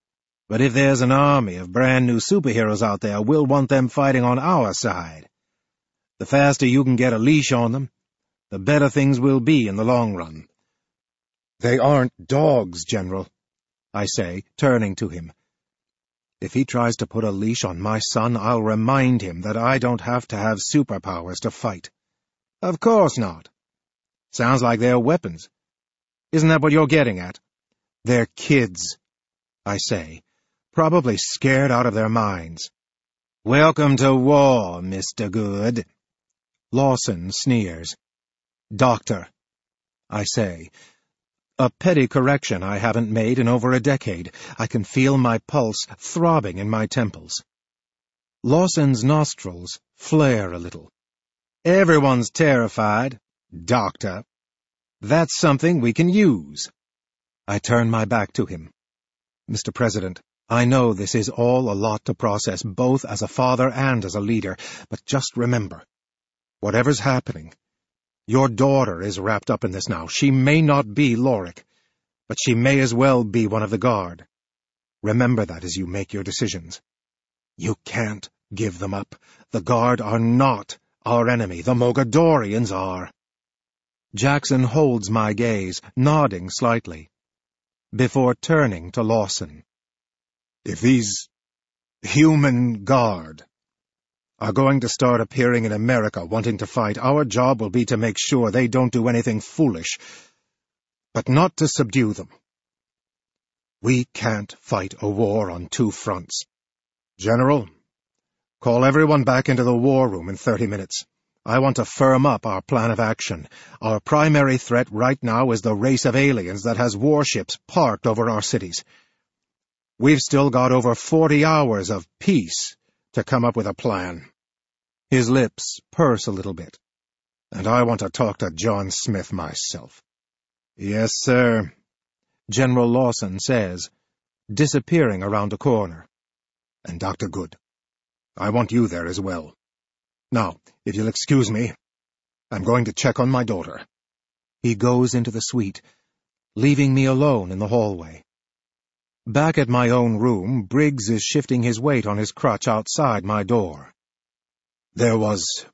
But if there's an army of brand-new superheroes out there, we'll want them fighting on our side. The faster you can get a leash on them, the better things will be in the long run." "They aren't dogs, General," I say, turning to him. "If he tries to put a leash on my son, I'll remind him that I don't have to have superpowers to fight." "Of course not. Sounds like they're weapons. Isn't that what you're getting at?" "They're kids," I say, probably scared out of their minds. "Welcome to war, Mr. Good." Lawson sneers. "Doctor," I say. A petty correction I haven't made in over a decade. I can feel my pulse throbbing in my temples. Lawson's nostrils flare a little. "Everyone's terrified, Doctor. That's something we can use." I turn my back to him. "Mr. President, I know this is all a lot to process, both as a father and as a leader, but just remember, whatever's happening, your daughter is wrapped up in this now. She may not be Lorik, but she may as well be one of the Guard. Remember that as you make your decisions. You can't give them up. The Guard are not our enemy. The Mogadorians are." Jackson holds my gaze, nodding slightly, before turning to Lawson. "If these human Guard are going to start appearing in America wanting to fight, our job will be to make sure they don't do anything foolish, but not to subdue them. We can't fight a war on two fronts. General, call everyone back into the war room in 30 minutes. I want to firm up our plan of action. Our primary threat right now is the race of aliens that has warships parked over our cities. We've still got over 40 hours of peace to come up with a plan." His lips purse a little bit, "And I want to talk to John Smith myself." "Yes, sir," General Lawson says, disappearing around a corner. "And Dr. Good, I want you there as well. Now, if you'll excuse me, I'm going to check on my daughter." He goes into the suite, leaving me alone in the hallway. Back at my own room, Briggs is shifting his weight on his crutch outside my door. "There was,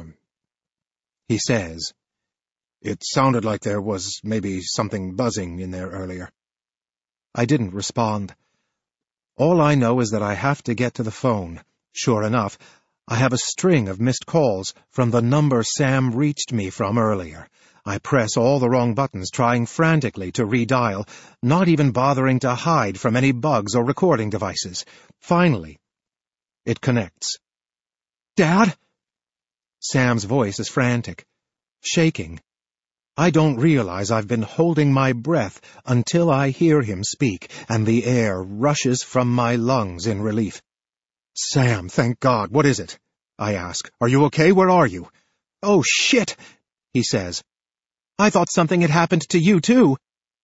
he says. It sounded like there was maybe something buzzing in there earlier." I didn't respond. All I know is that I have to get to the phone. Sure enough, I have a string of missed calls from the number Sam reached me from earlier. I press all the wrong buttons, trying frantically to redial, not even bothering to hide from any bugs or recording devices. Finally, it connects. "Dad?" Sam's voice is frantic, shaking. I don't realize I've been holding my breath until I hear him speak, and the air rushes from my lungs in relief. "Sam, thank God. What is it?" I ask. "Are you okay? Where are you?" "Oh, shit," he says. "I thought something had happened to you, too.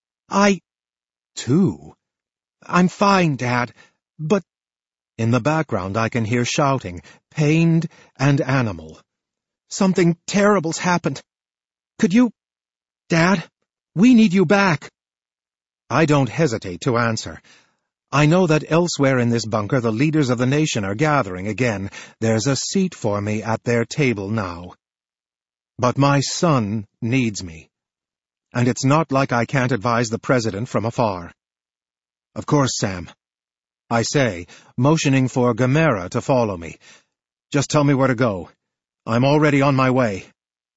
Too? I'm fine, Dad, but—" In the background I can hear shouting, pained and animal. "Something terrible's happened. Could you— Dad, we need you back." I don't hesitate to answer. I know that elsewhere in this bunker the leaders of the nation are gathering again. There's a seat for me at their table now. But my son needs me. And it's not like I can't advise the president from afar. "Of course, Sam," I say, motioning for Gamera to follow me. "Just tell me where to go. I'm already on my way."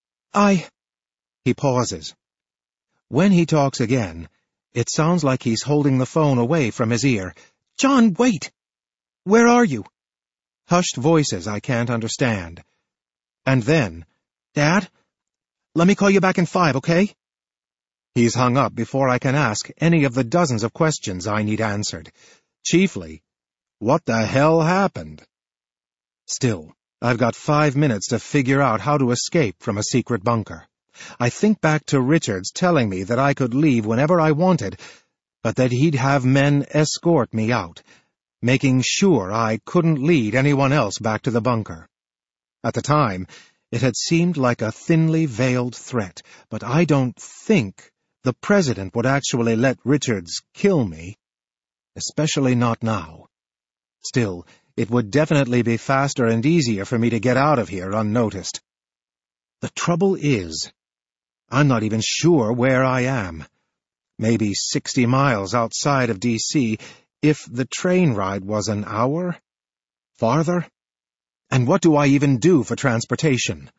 He pauses. When he talks again, it sounds like he's holding the phone away from his ear. "John, wait! Where are you?" Hushed voices I can't understand. And then, "Dad, let me call you back in 5, okay?" He's hung up before I can ask any of the dozens of questions I need answered. Chiefly, what the hell happened? Still, I've got 5 minutes to figure out how to escape from a secret bunker. I think back to Richards telling me that I could leave whenever I wanted, but that he'd have men escort me out, making sure I couldn't lead anyone else back to the bunker. At the time, it had seemed like a thinly veiled threat, but I don't think the president would actually let Richards kill me. especially not now. Still, it would definitely be faster and easier for me to get out of here unnoticed. The trouble is, I'm not even sure where I am. Maybe 60 miles outside of D.C., if the train ride was an hour? Farther? And what do I even do for transportation?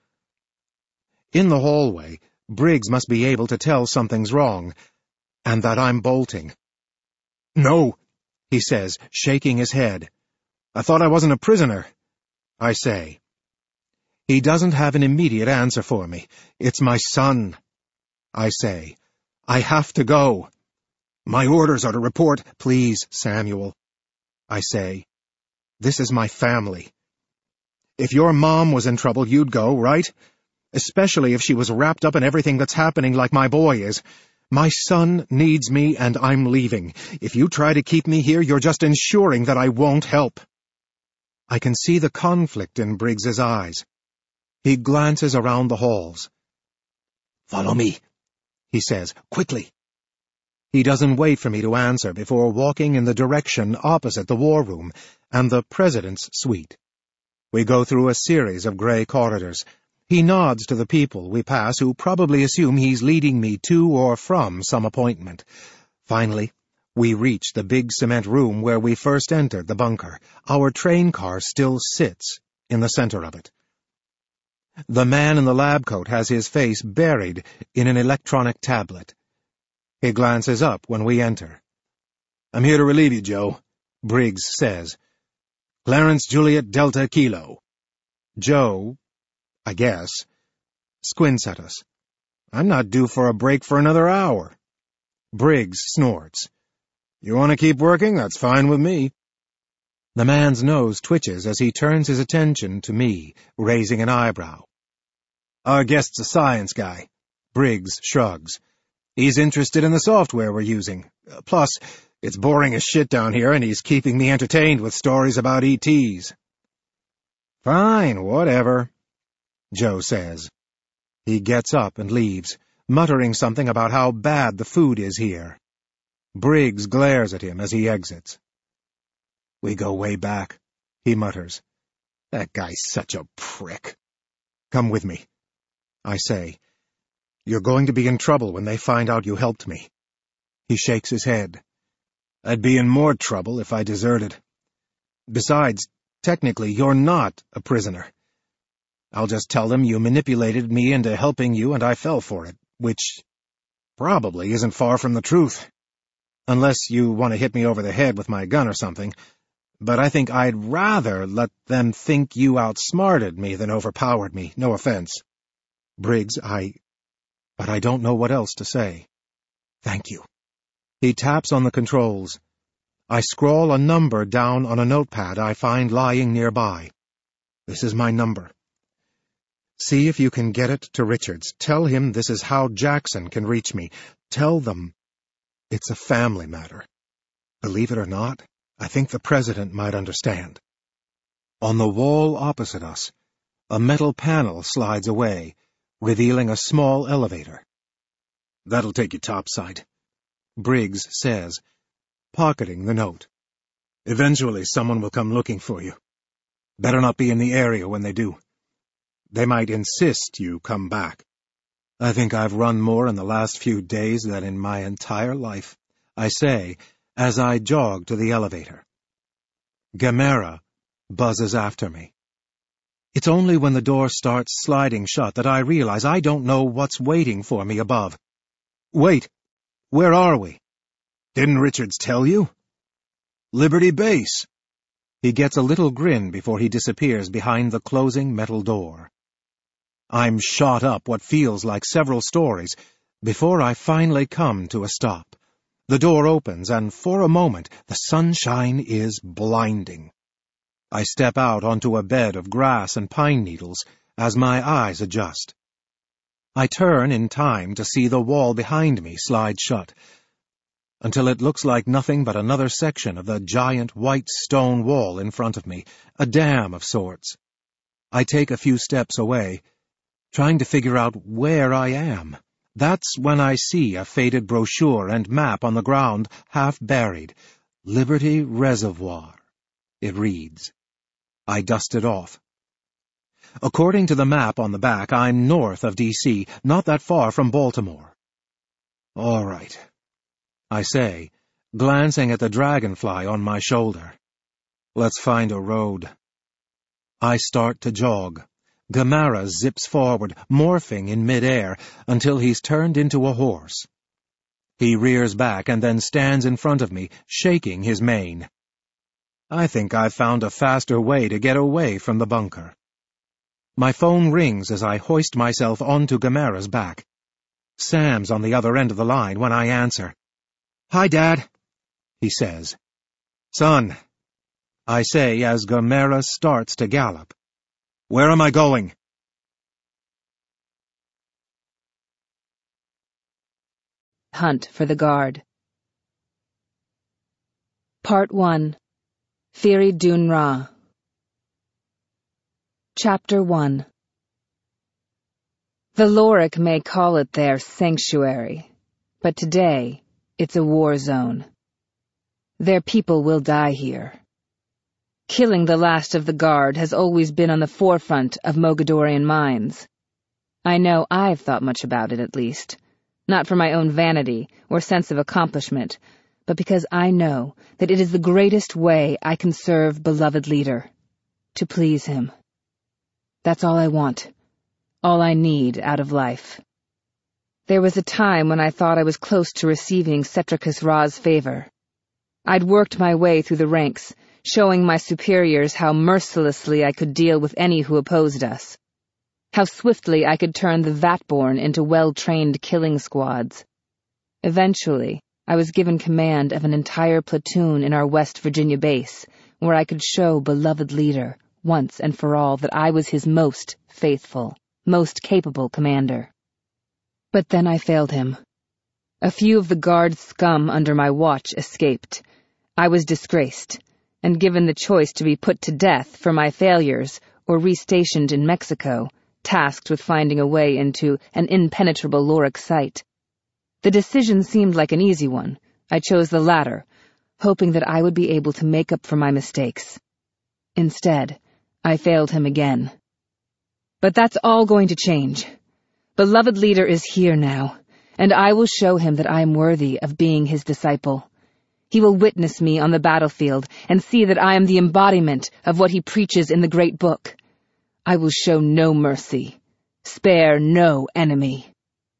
In the hallway, Briggs must be able to tell something's wrong, and that I'm bolting. "No," he says, shaking his head. "I thought I wasn't a prisoner," I say. He doesn't have an immediate answer for me. "It's my son," I say. "I have to go." "My orders are to report—" "Please, Samuel," I say. "This is my family. If your mom was in trouble, you'd go, right? Especially if she was wrapped up in everything that's happening like my boy is. My son needs me, and I'm leaving. If you try to keep me here, you're just ensuring that I won't help." I can see the conflict in Briggs's eyes. He glances around the halls. "Follow me," he says, "quickly." He doesn't wait for me to answer before walking in the direction opposite the war room and the president's suite. We go through a series of gray corridors. He nods to the people we pass who probably assume he's leading me to or from some appointment. Finally, we reach the big cement room where we first entered the bunker. Our train car still sits in the center of it. The man in the lab coat has his face buried in an electronic tablet. He glances up when we enter. "I'm here to relieve you, Joe," Briggs says. "Clarence Juliet Delta Kilo." Joe, I guess, squints at us. "I'm not due for a break for another hour." Briggs snorts. "You want to keep working? That's fine with me." The man's nose twitches as he turns his attention to me, raising an eyebrow. "Our guest's a science guy." Briggs shrugs. "He's interested in the software we're using. Plus, it's boring as shit down here, and he's keeping me entertained with stories about ETs. "Fine, whatever," Joe says. He gets up and leaves, muttering something about how bad the food is here. Briggs glares at him as he exits. "We go way back," he mutters. "That guy's such a prick." "Come with me," I say. "You're going to be in trouble when they find out you helped me." He shakes his head. "I'd be in more trouble if I deserted. Besides, technically, you're not a prisoner. I'll just tell them you manipulated me into helping you and I fell for it, which probably isn't far from the truth. Unless you want to hit me over the head with my gun or something. But I think I'd rather let them think you outsmarted me than overpowered me, no offense. Briggs, But I don't know what else to say. Thank you." He taps on the controls. I scrawl a number down on a notepad I find lying nearby. "This is my number. See if you can get it to Richards. Tell him this is how Jackson can reach me. Tell them it's a family matter. Believe it or not, I think the president might understand." On the wall opposite us, a metal panel slides away, revealing a small elevator. "That'll take you topside," Briggs says, pocketing the note. "Eventually someone will come looking for you. Better not be in the area when they do. They might insist you come back." I think I've run more in the last few days than in my entire life, I say, as I jog to the elevator. Gamera buzzes after me. It's only when the door starts sliding shut that I realize I don't know what's waiting for me above. "Wait, where are we?" "Didn't Richards tell you? Liberty Base." He gets a little grin before he disappears behind the closing metal door. I'm shot up what feels like several stories before I finally come to a stop. The door opens, and for a moment the sunshine is blinding. I step out onto a bed of grass and pine needles as my eyes adjust. I turn in time to see the wall behind me slide shut, until it looks like nothing but another section of the giant white stone wall in front of me, a dam of sorts. I take a few steps away, trying to figure out where I am. That's when I see a faded brochure and map on the ground, half buried, Liberty Reservoir, it reads. I dust it off. According to the map on the back, I'm north of D.C., not that far from Baltimore. All right, I say, glancing at the dragonfly on my shoulder. Let's find a road. I start to jog. Gamera zips forward, morphing in midair, until he's turned into a horse. He rears back and then stands in front of me, shaking his mane. I think I've found a faster way to get away from the bunker. My phone rings as I hoist myself onto Gamera's back. Sam's on the other end of the line when I answer. "Hi, Dad," he says. "Son," I say as Gamera starts to gallop. "Where am I going?" Hunt for the Guard. Part 1. Firi Dun Ra. Chapter 1. The Lorik may call it their sanctuary, but today it's a war zone. Their people will die here. Killing the last of the Guard has always been on the forefront of Mogadorian minds. I know I've thought much about it, at least. Not for my own vanity or sense of accomplishment, but because I know that it is the greatest way I can serve beloved leader, to please him. That's all I want, all I need out of life. There was a time when I thought I was close to receiving Setricus Ra's favor. I'd worked my way through the ranks, showing my superiors how mercilessly I could deal with any who opposed us. How swiftly I could turn the Vatborn into well-trained killing squads. Eventually, I was given command of an entire platoon in our West Virginia base, where I could show beloved leader, once and for all, that I was his most faithful, most capable commander. But then I failed him. A few of the Guard scum under my watch escaped. I was disgraced, and given the choice to be put to death for my failures or restationed in Mexico, tasked with finding a way into an impenetrable Lorik site. The decision seemed like an easy one. I chose the latter, hoping that I would be able to make up for my mistakes. Instead, I failed him again. But that's all going to change. Beloved leader is here now, and I will show him that I am worthy of being his disciple. He will witness me on the battlefield and see that I am the embodiment of what he preaches in the Great Book. I will show no mercy, spare no enemy.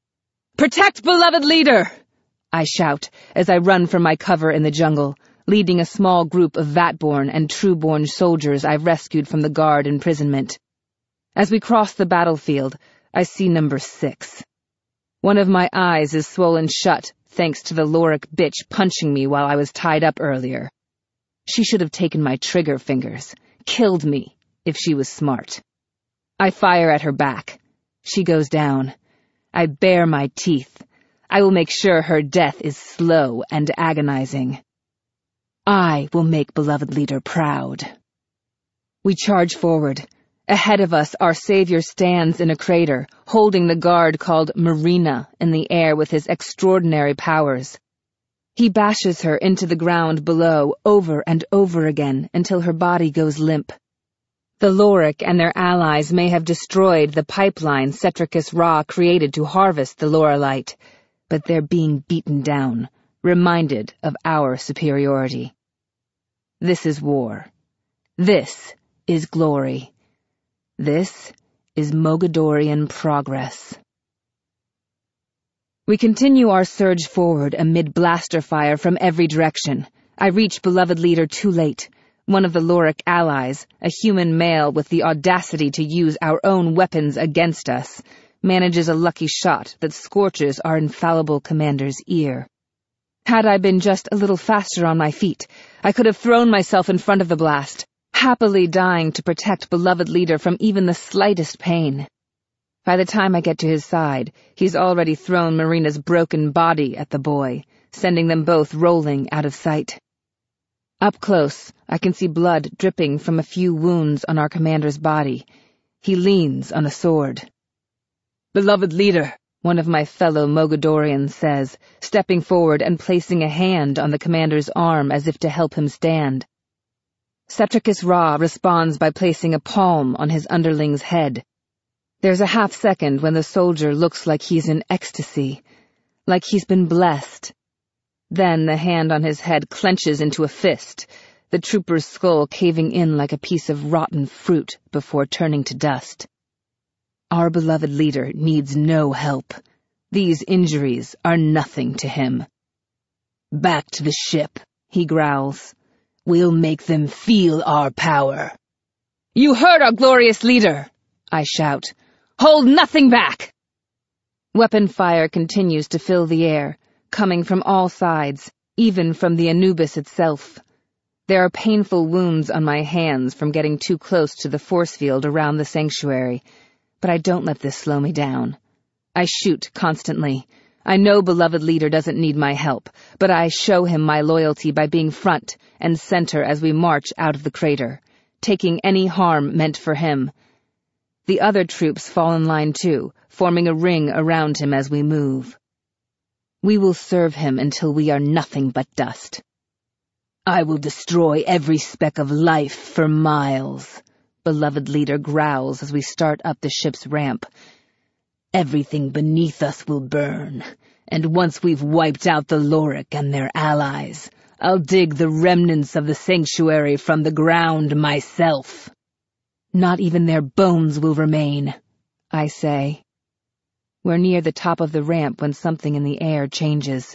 "Protect beloved leader!" I shout as I run from my cover in the jungle, leading a small group of Vatborn and Trueborn soldiers I've rescued from the Guard imprisonment. As we cross the battlefield, I see number 6. One of my eyes is swollen shut, thanks to the Lorik bitch punching me while I was tied up earlier. She should have taken my trigger fingers, killed me, if she was smart. I fire at her back. She goes down. I bare my teeth. I will make sure her death is slow and agonizing. I will make beloved leader proud. We charge forward. Ahead of us, our savior stands in a crater, holding the Guard called Marina in the air with his extraordinary powers. He bashes her into the ground below over and over again until her body goes limp. The Lorik and their allies may have destroyed the pipeline Setricus Ra created to harvest the Lorelite, but they're being beaten down, reminded of our superiority. This is war. This is glory. This is Mogadorian progress. We continue our surge forward amid blaster fire from every direction. I reach beloved leader too late. One of the Lorik allies, a human male with the audacity to use our own weapons against us, manages a lucky shot that scorches our infallible commander's ear. Had I been just a little faster on my feet, I could have thrown myself in front of the blast, happily dying to protect beloved leader from even the slightest pain. By the time I get to his side, he's already thrown Marina's broken body at the boy, sending them both rolling out of sight. Up close, I can see blood dripping from a few wounds on our commander's body. He leans on a sword. "Beloved leader," one of my fellow Mogadorians says, stepping forward and placing a hand on the commander's arm as if to help him stand. Setricus Ra responds by placing a palm on his underling's head. There's a half-second when the soldier looks like he's in ecstasy, like he's been blessed. Then the hand on his head clenches into a fist, the trooper's skull caving in like a piece of rotten fruit before turning to dust. Our beloved leader needs no help. These injuries are nothing to him. "Back to the ship," he growls. "We'll make them feel our power." "You heard our glorious leader!" I shout. "Hold nothing back!" Weapon fire continues to fill the air, coming from all sides, even from the Anubis itself. There are painful wounds on my hands from getting too close to the force field around the sanctuary, but I don't let this slow me down. I shoot constantly. I know beloved leader doesn't need my help, but I show him my loyalty by being front and center as we march out of the crater, taking any harm meant for him. The other troops fall in line too, forming a ring around him as we move. We will serve him until we are nothing but dust. "I will destroy every speck of life for miles," beloved leader growls as we start up the ship's ramp. "Everything beneath us will burn, and once we've wiped out the Lorik and their allies, I'll dig the remnants of the sanctuary from the ground myself." "Not even their bones will remain," I say. We're near the top of the ramp when something in the air changes.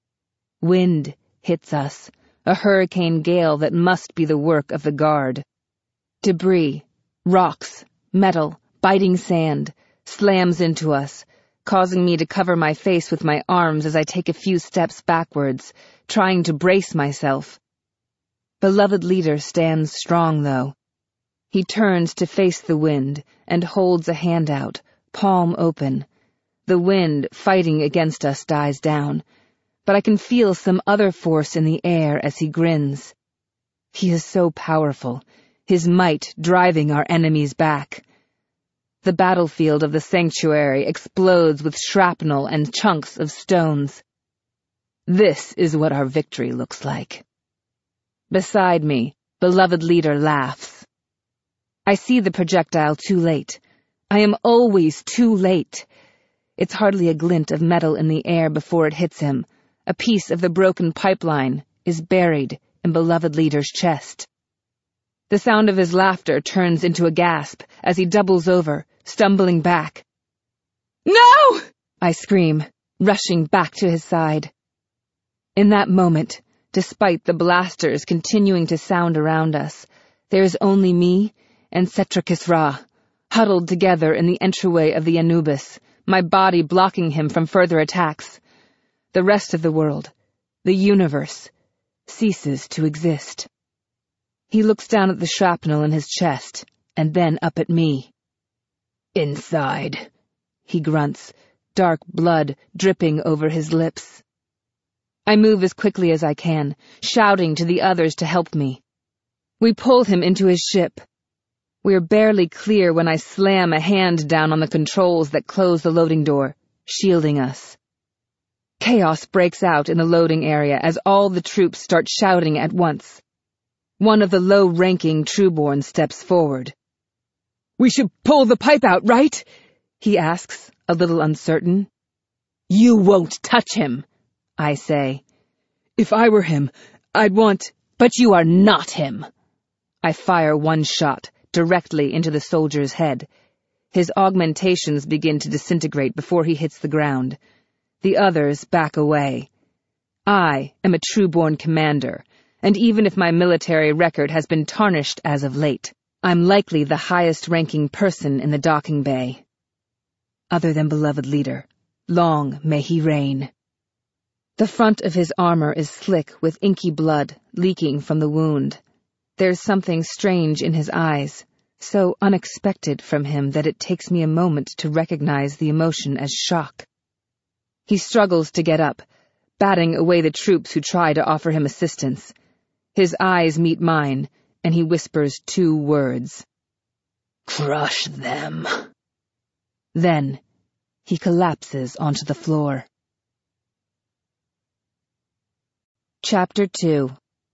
Wind hits us, a hurricane gale that must be the work of the guard. Debris, rocks, metal, biting sand, slams into us, causing me to cover my face with my arms as I take a few steps backwards, trying to brace myself. Beloved leader stands strong, though. He turns to face the wind and holds a hand out, palm open. The wind fighting against us dies down, but I can feel some other force in the air as he grins. He is so powerful, his might driving our enemies back. The battlefield of the sanctuary explodes with shrapnel and chunks of stones. This is what our victory looks like. Beside me, beloved leader laughs. I see the projectile too late. I am always too late. It's hardly a glint of metal in the air before it hits him. A piece of the broken pipeline is buried in beloved leader's chest. The sound of his laughter turns into a gasp as he doubles over, stumbling back. "No!" I scream, rushing back to his side. In that moment, despite the blasters continuing to sound around us, there is only me and Setricus Ra, huddled together in the entryway of the Anubis, my body blocking him from further attacks. The rest of the world, the universe, ceases to exist. He looks down at the shrapnel in his chest, and then up at me. "Inside," he grunts, dark blood dripping over his lips. I move as quickly as I can, shouting to the others to help me. We pull him into his ship. We're barely clear when I slam a hand down on the controls that close the loading door, shielding us. Chaos breaks out in the loading area as all the troops start shouting at once. One of the low-ranking Trueborn steps forward. "We should pull the pipe out, right?" he asks, a little uncertain. "You won't touch him," I say. "If I were him, I'd want—" "But you are not him." I fire one shot, directly into the soldier's head. His augmentations begin to disintegrate before he hits the ground. The others back away. I am a Trueborn commander, and even if my military record has been tarnished as of late, I'm likely the highest-ranking person in the docking bay. Other than beloved leader, long may he reign. The front of his armor is slick with inky blood leaking from the wound. There's something strange in his eyes, so unexpected from him that it takes me a moment to recognize the emotion as shock. He struggles to get up, batting away the troops who try to offer him assistance. His eyes meet mine, and he whispers 2 words. "Crush them." Then He collapses onto the floor. Chapter 2.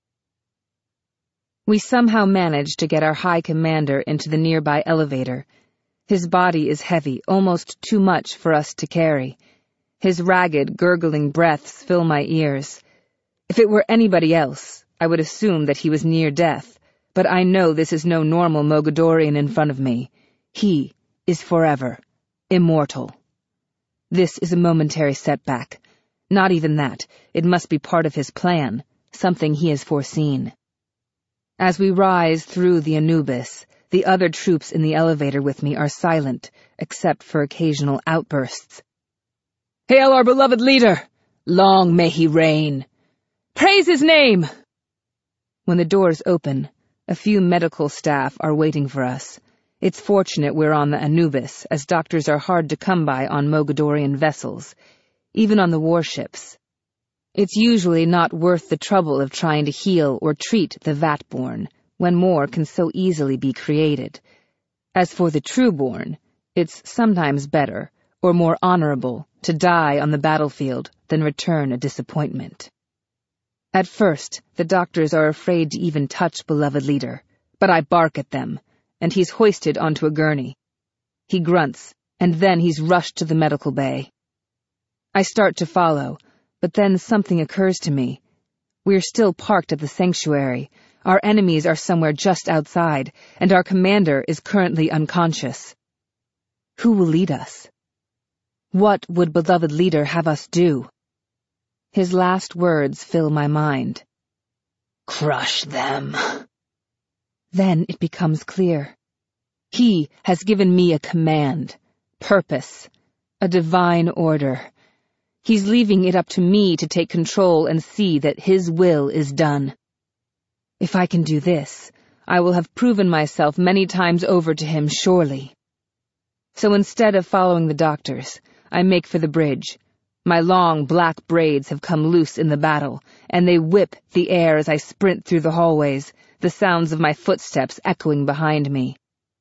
We somehow manage to get our High Commander into the nearby elevator. His body is heavy, almost too much for us to carry. His ragged, gurgling breaths fill my ears. If it were anybody else, I would assume that he was near death, but I know this is no normal Mogadorian in front of me. He is forever, immortal. This is a momentary setback. Not even that. It must be part of his plan, something he has foreseen. As we rise through the Anubis, the other troops in the elevator with me are silent, except for occasional outbursts. "Hail our beloved leader! Long may he reign! Praise his name!" When the doors open, a few medical staff are waiting for us. It's fortunate we're on the Anubis, as doctors are hard to come by on Mogadorian vessels, even on the warships. It's usually not worth the trouble of trying to heal or treat the Vatborn, when more can so easily be created. As for the Trueborn, it's sometimes better, or more honorable, to die on the battlefield than return a disappointment. At first, the doctors are afraid to even touch beloved leader, but I bark at them, and he's hoisted onto a gurney. He grunts, and then he's rushed to the medical bay. I start to follow, but then something occurs to me. We're still parked at the sanctuary. Our enemies are somewhere just outside, and our commander is currently unconscious. Who will lead us? What would beloved leader have us do? His last words fill my mind. "Crush them." Then it becomes clear. He has given me a command, purpose, a divine order. He's leaving it up to me to take control and see that his will is done. If I can do this, I will have proven myself many times over to him, surely. So instead of following the doctors, I make for the bridge. My long black braids have come loose in the battle, and they whip the air as I sprint through the hallways, the sounds of my footsteps echoing behind me.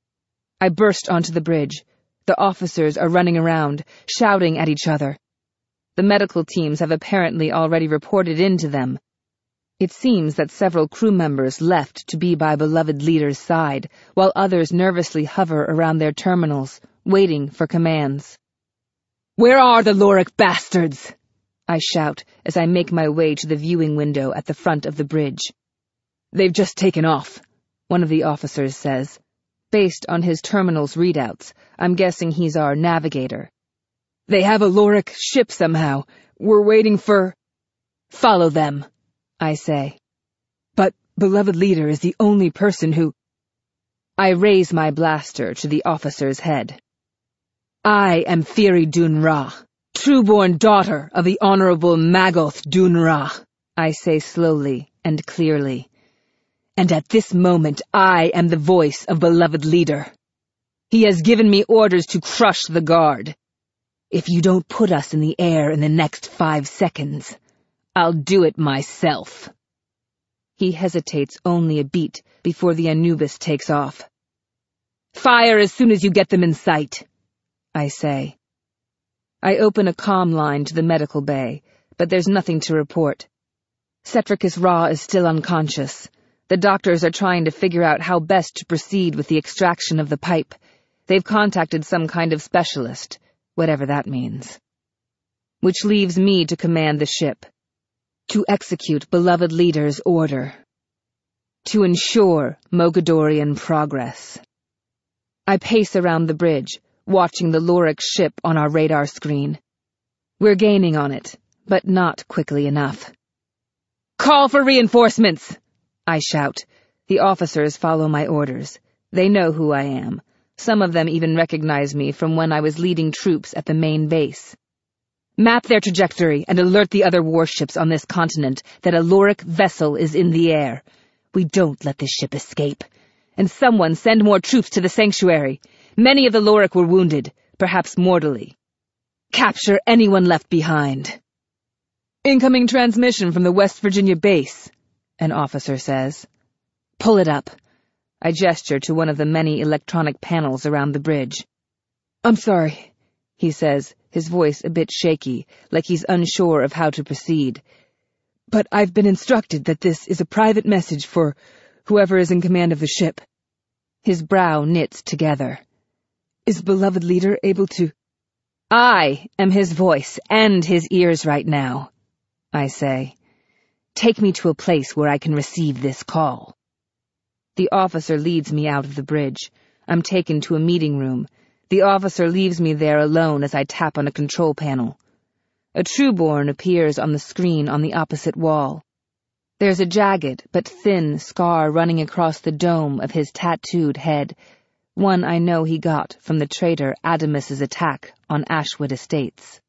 I burst onto the bridge. The officers are running around, shouting at each other. The medical teams have apparently already reported in to them. It seems that several crew members left to be by beloved leader's side, while others nervously hover around their terminals, waiting for commands. "Where are the Lorik bastards?" I shout as I make my way to the viewing window at the front of the bridge. "They've just taken off," one of the officers says. Based on his terminal's readouts, I'm guessing he's our navigator. "They have a Lorik ship somehow. We're waiting for—" "Follow them," I say. "But beloved leader is the only person who—" I raise my blaster to the officer's head. "I am Firi Dun-Ra, true-born daughter of the Honorable Magoth Dun-Ra," I say slowly and clearly. "And at this moment I am the voice of beloved leader. He has given me orders to crush the guard. If you don't put us in the air in the next 5 seconds, I'll do it myself." He hesitates only a beat before the Anubis takes off. "Fire as soon as you get them in sight," I say. I open a comm line to the medical bay, but there's nothing to report. Cetricus Ra is still unconscious. The doctors are trying to figure out how best to proceed with the extraction of the pipe. They've contacted some kind of specialist, whatever that means. Which leaves me to command the ship. To execute beloved leader's order. To ensure Mogadorian progress. I pace around the bridge, watching the Lorik ship on our radar screen. We're gaining on it, but not quickly enough. "Call for reinforcements!" I shout. The officers follow my orders. They know who I am. Some of them even recognize me from when I was leading troops at the main base. Map their trajectory and alert the other warships on this continent that a Lorik vessel is in the air. We don't let this ship escape. And someone send more troops to the sanctuary. Many of the Lorik were wounded, perhaps mortally. Capture anyone left behind. "Incoming transmission from the West Virginia base," an officer says. "Pull it up." I gesture to one of the many electronic panels around the bridge. "I'm sorry. he says, his voice a bit shaky, like he's unsure of how to proceed. "But I've been instructed that this is a private message for whoever is in command of the ship." His brow knits together. "Is beloved leader able to—" "I am his voice and his ears right now," I say. "Take me to a place where I can receive this call." The officer leads me out of the bridge. I'm taken to a meeting room. The officer leaves me there alone as I tap on a control panel. A Trueborn appears on the screen on the opposite wall. There's a jagged but thin scar running across the dome of his tattooed head, one I know he got from the traitor Adamus's attack on Ashwood Estates.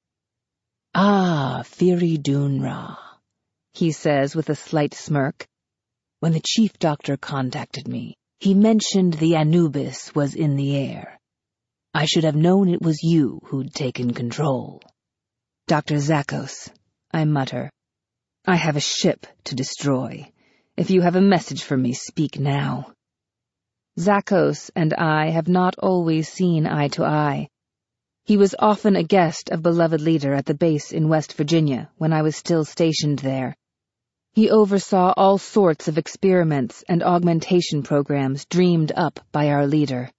"Ah, Firi Dunra," he says with a slight smirk. "When the chief doctor contacted me, he mentioned the Anubis was in the air. I should have known it was you who'd taken control." "Dr. Zakos," I mutter. "I have a ship to destroy. If you have a message for me, speak now." Zakos and I have not always seen eye to eye. He was often a guest of beloved leader at the base in West Virginia when I was still stationed there. He oversaw all sorts of experiments and augmentation programs dreamed up by our leader.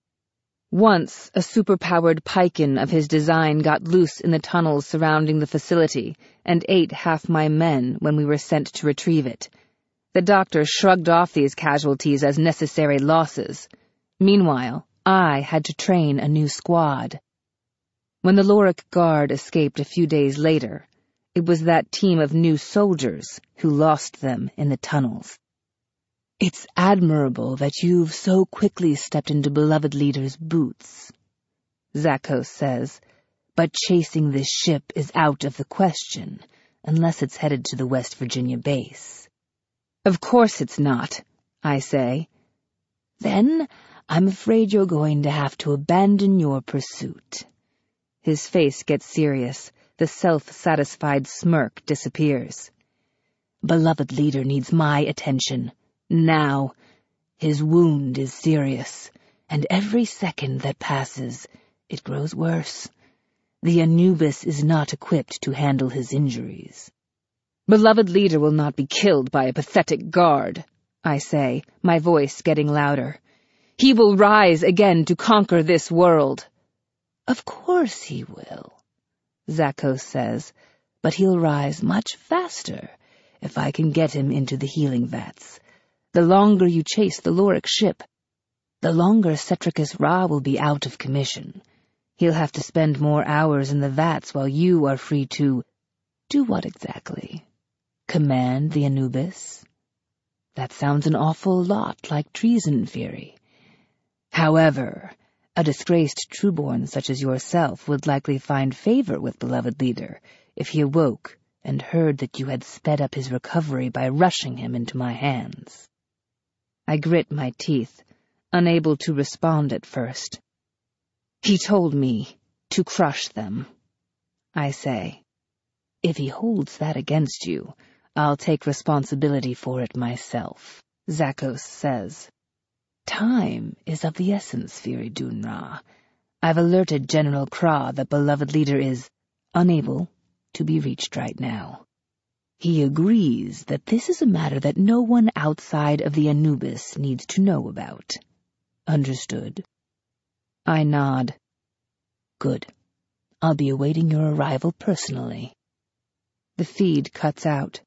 Once, a superpowered Piken of his design got loose in the tunnels surrounding the facility and ate half my men when we were sent to retrieve it. The doctor shrugged off these casualties as necessary losses. Meanwhile, I had to train a new squad. When the Lorik Guard escaped a few days later, it was that team of new soldiers who lost them in the tunnels. "It's admirable that you've so quickly stepped into beloved leader's boots," Zakos says, "but chasing this ship is out of the question, unless it's headed to the West Virginia base." "Of course it's not," I say. "Then I'm afraid you're going to have to abandon your pursuit." His face gets serious. The self-satisfied smirk disappears. "Beloved leader needs my attention. Now. His wound is serious, and every second that passes, it grows worse. The Anubis is not equipped to handle his injuries." "Beloved leader will not be killed by a pathetic guard," I say, my voice getting louder. "He will rise again to conquer this world." "Of course he will," Zakos says, "but he'll rise much faster if I can get him into the healing vats. The longer you chase the Lorik ship, the longer Cetricus Ra will be out of commission. He'll have to spend more hours in the vats while you are free to— do what exactly? Command the Anubis? That sounds an awful lot like treason, Firi. However, a disgraced Trueborn such as yourself would likely find favor with beloved leader if he awoke and heard that you had sped up his recovery by rushing him into my hands." I grit my teeth, unable to respond at first. "He told me to crush them," I say. "If he holds that against you, I'll take responsibility for it myself," Zakos says. "Time is of the essence, Firi Dunra. I've alerted General Kra that beloved leader is unable to be reached right now. He agrees that this is a matter that no one outside of the Anubis needs to know about. Understood?" I nod. "Good. I'll be awaiting your arrival personally." The feed cuts out.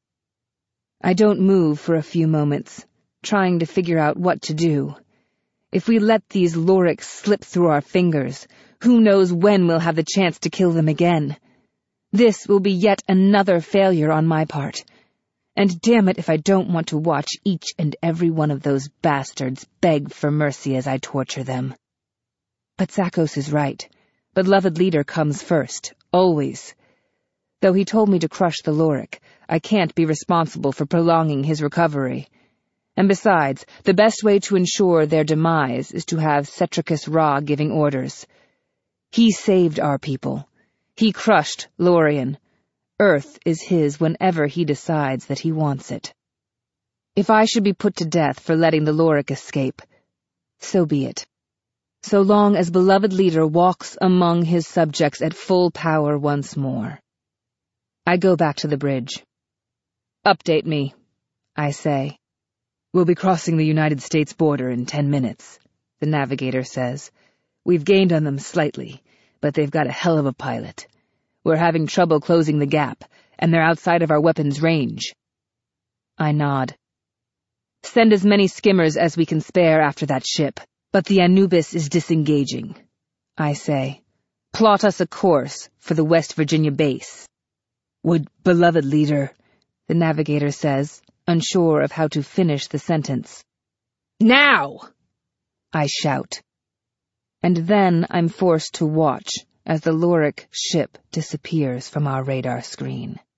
I don't move for a few moments, trying to figure out what to do. If we let these Loriks slip through our fingers, who knows when we'll have the chance to kill them again. This will be yet another failure on my part. And damn it if I don't want to watch each and every one of those bastards beg for mercy as I torture them. But Zakos is right. Beloved leader comes first, always. Though he told me to crush the Lorik, I can't be responsible for prolonging his recovery. And besides, the best way to ensure their demise is to have Cetricus Ra giving orders. He saved our people. He crushed Lorien. Earth is his whenever he decides that he wants it. If I should be put to death for letting the Lorik escape, so be it. so long as beloved leader walks among his subjects at full power once more. I go back to the bridge. Update me, I say. We'll be crossing the United States border in 10 minutes, the navigator says. We've gained on them slightly, but they've got a hell of a pilot. We're having trouble closing the gap, and they're outside of our weapons range. I nod. Send as many skimmers as we can spare after that ship, but the Anubis is disengaging, I say. Plot us a course for the West Virginia base. Would beloved leader, the navigator says, unsure of how to finish the sentence. Now! I shout. And then I'm forced to watch as the Lorik ship disappears from our radar screen.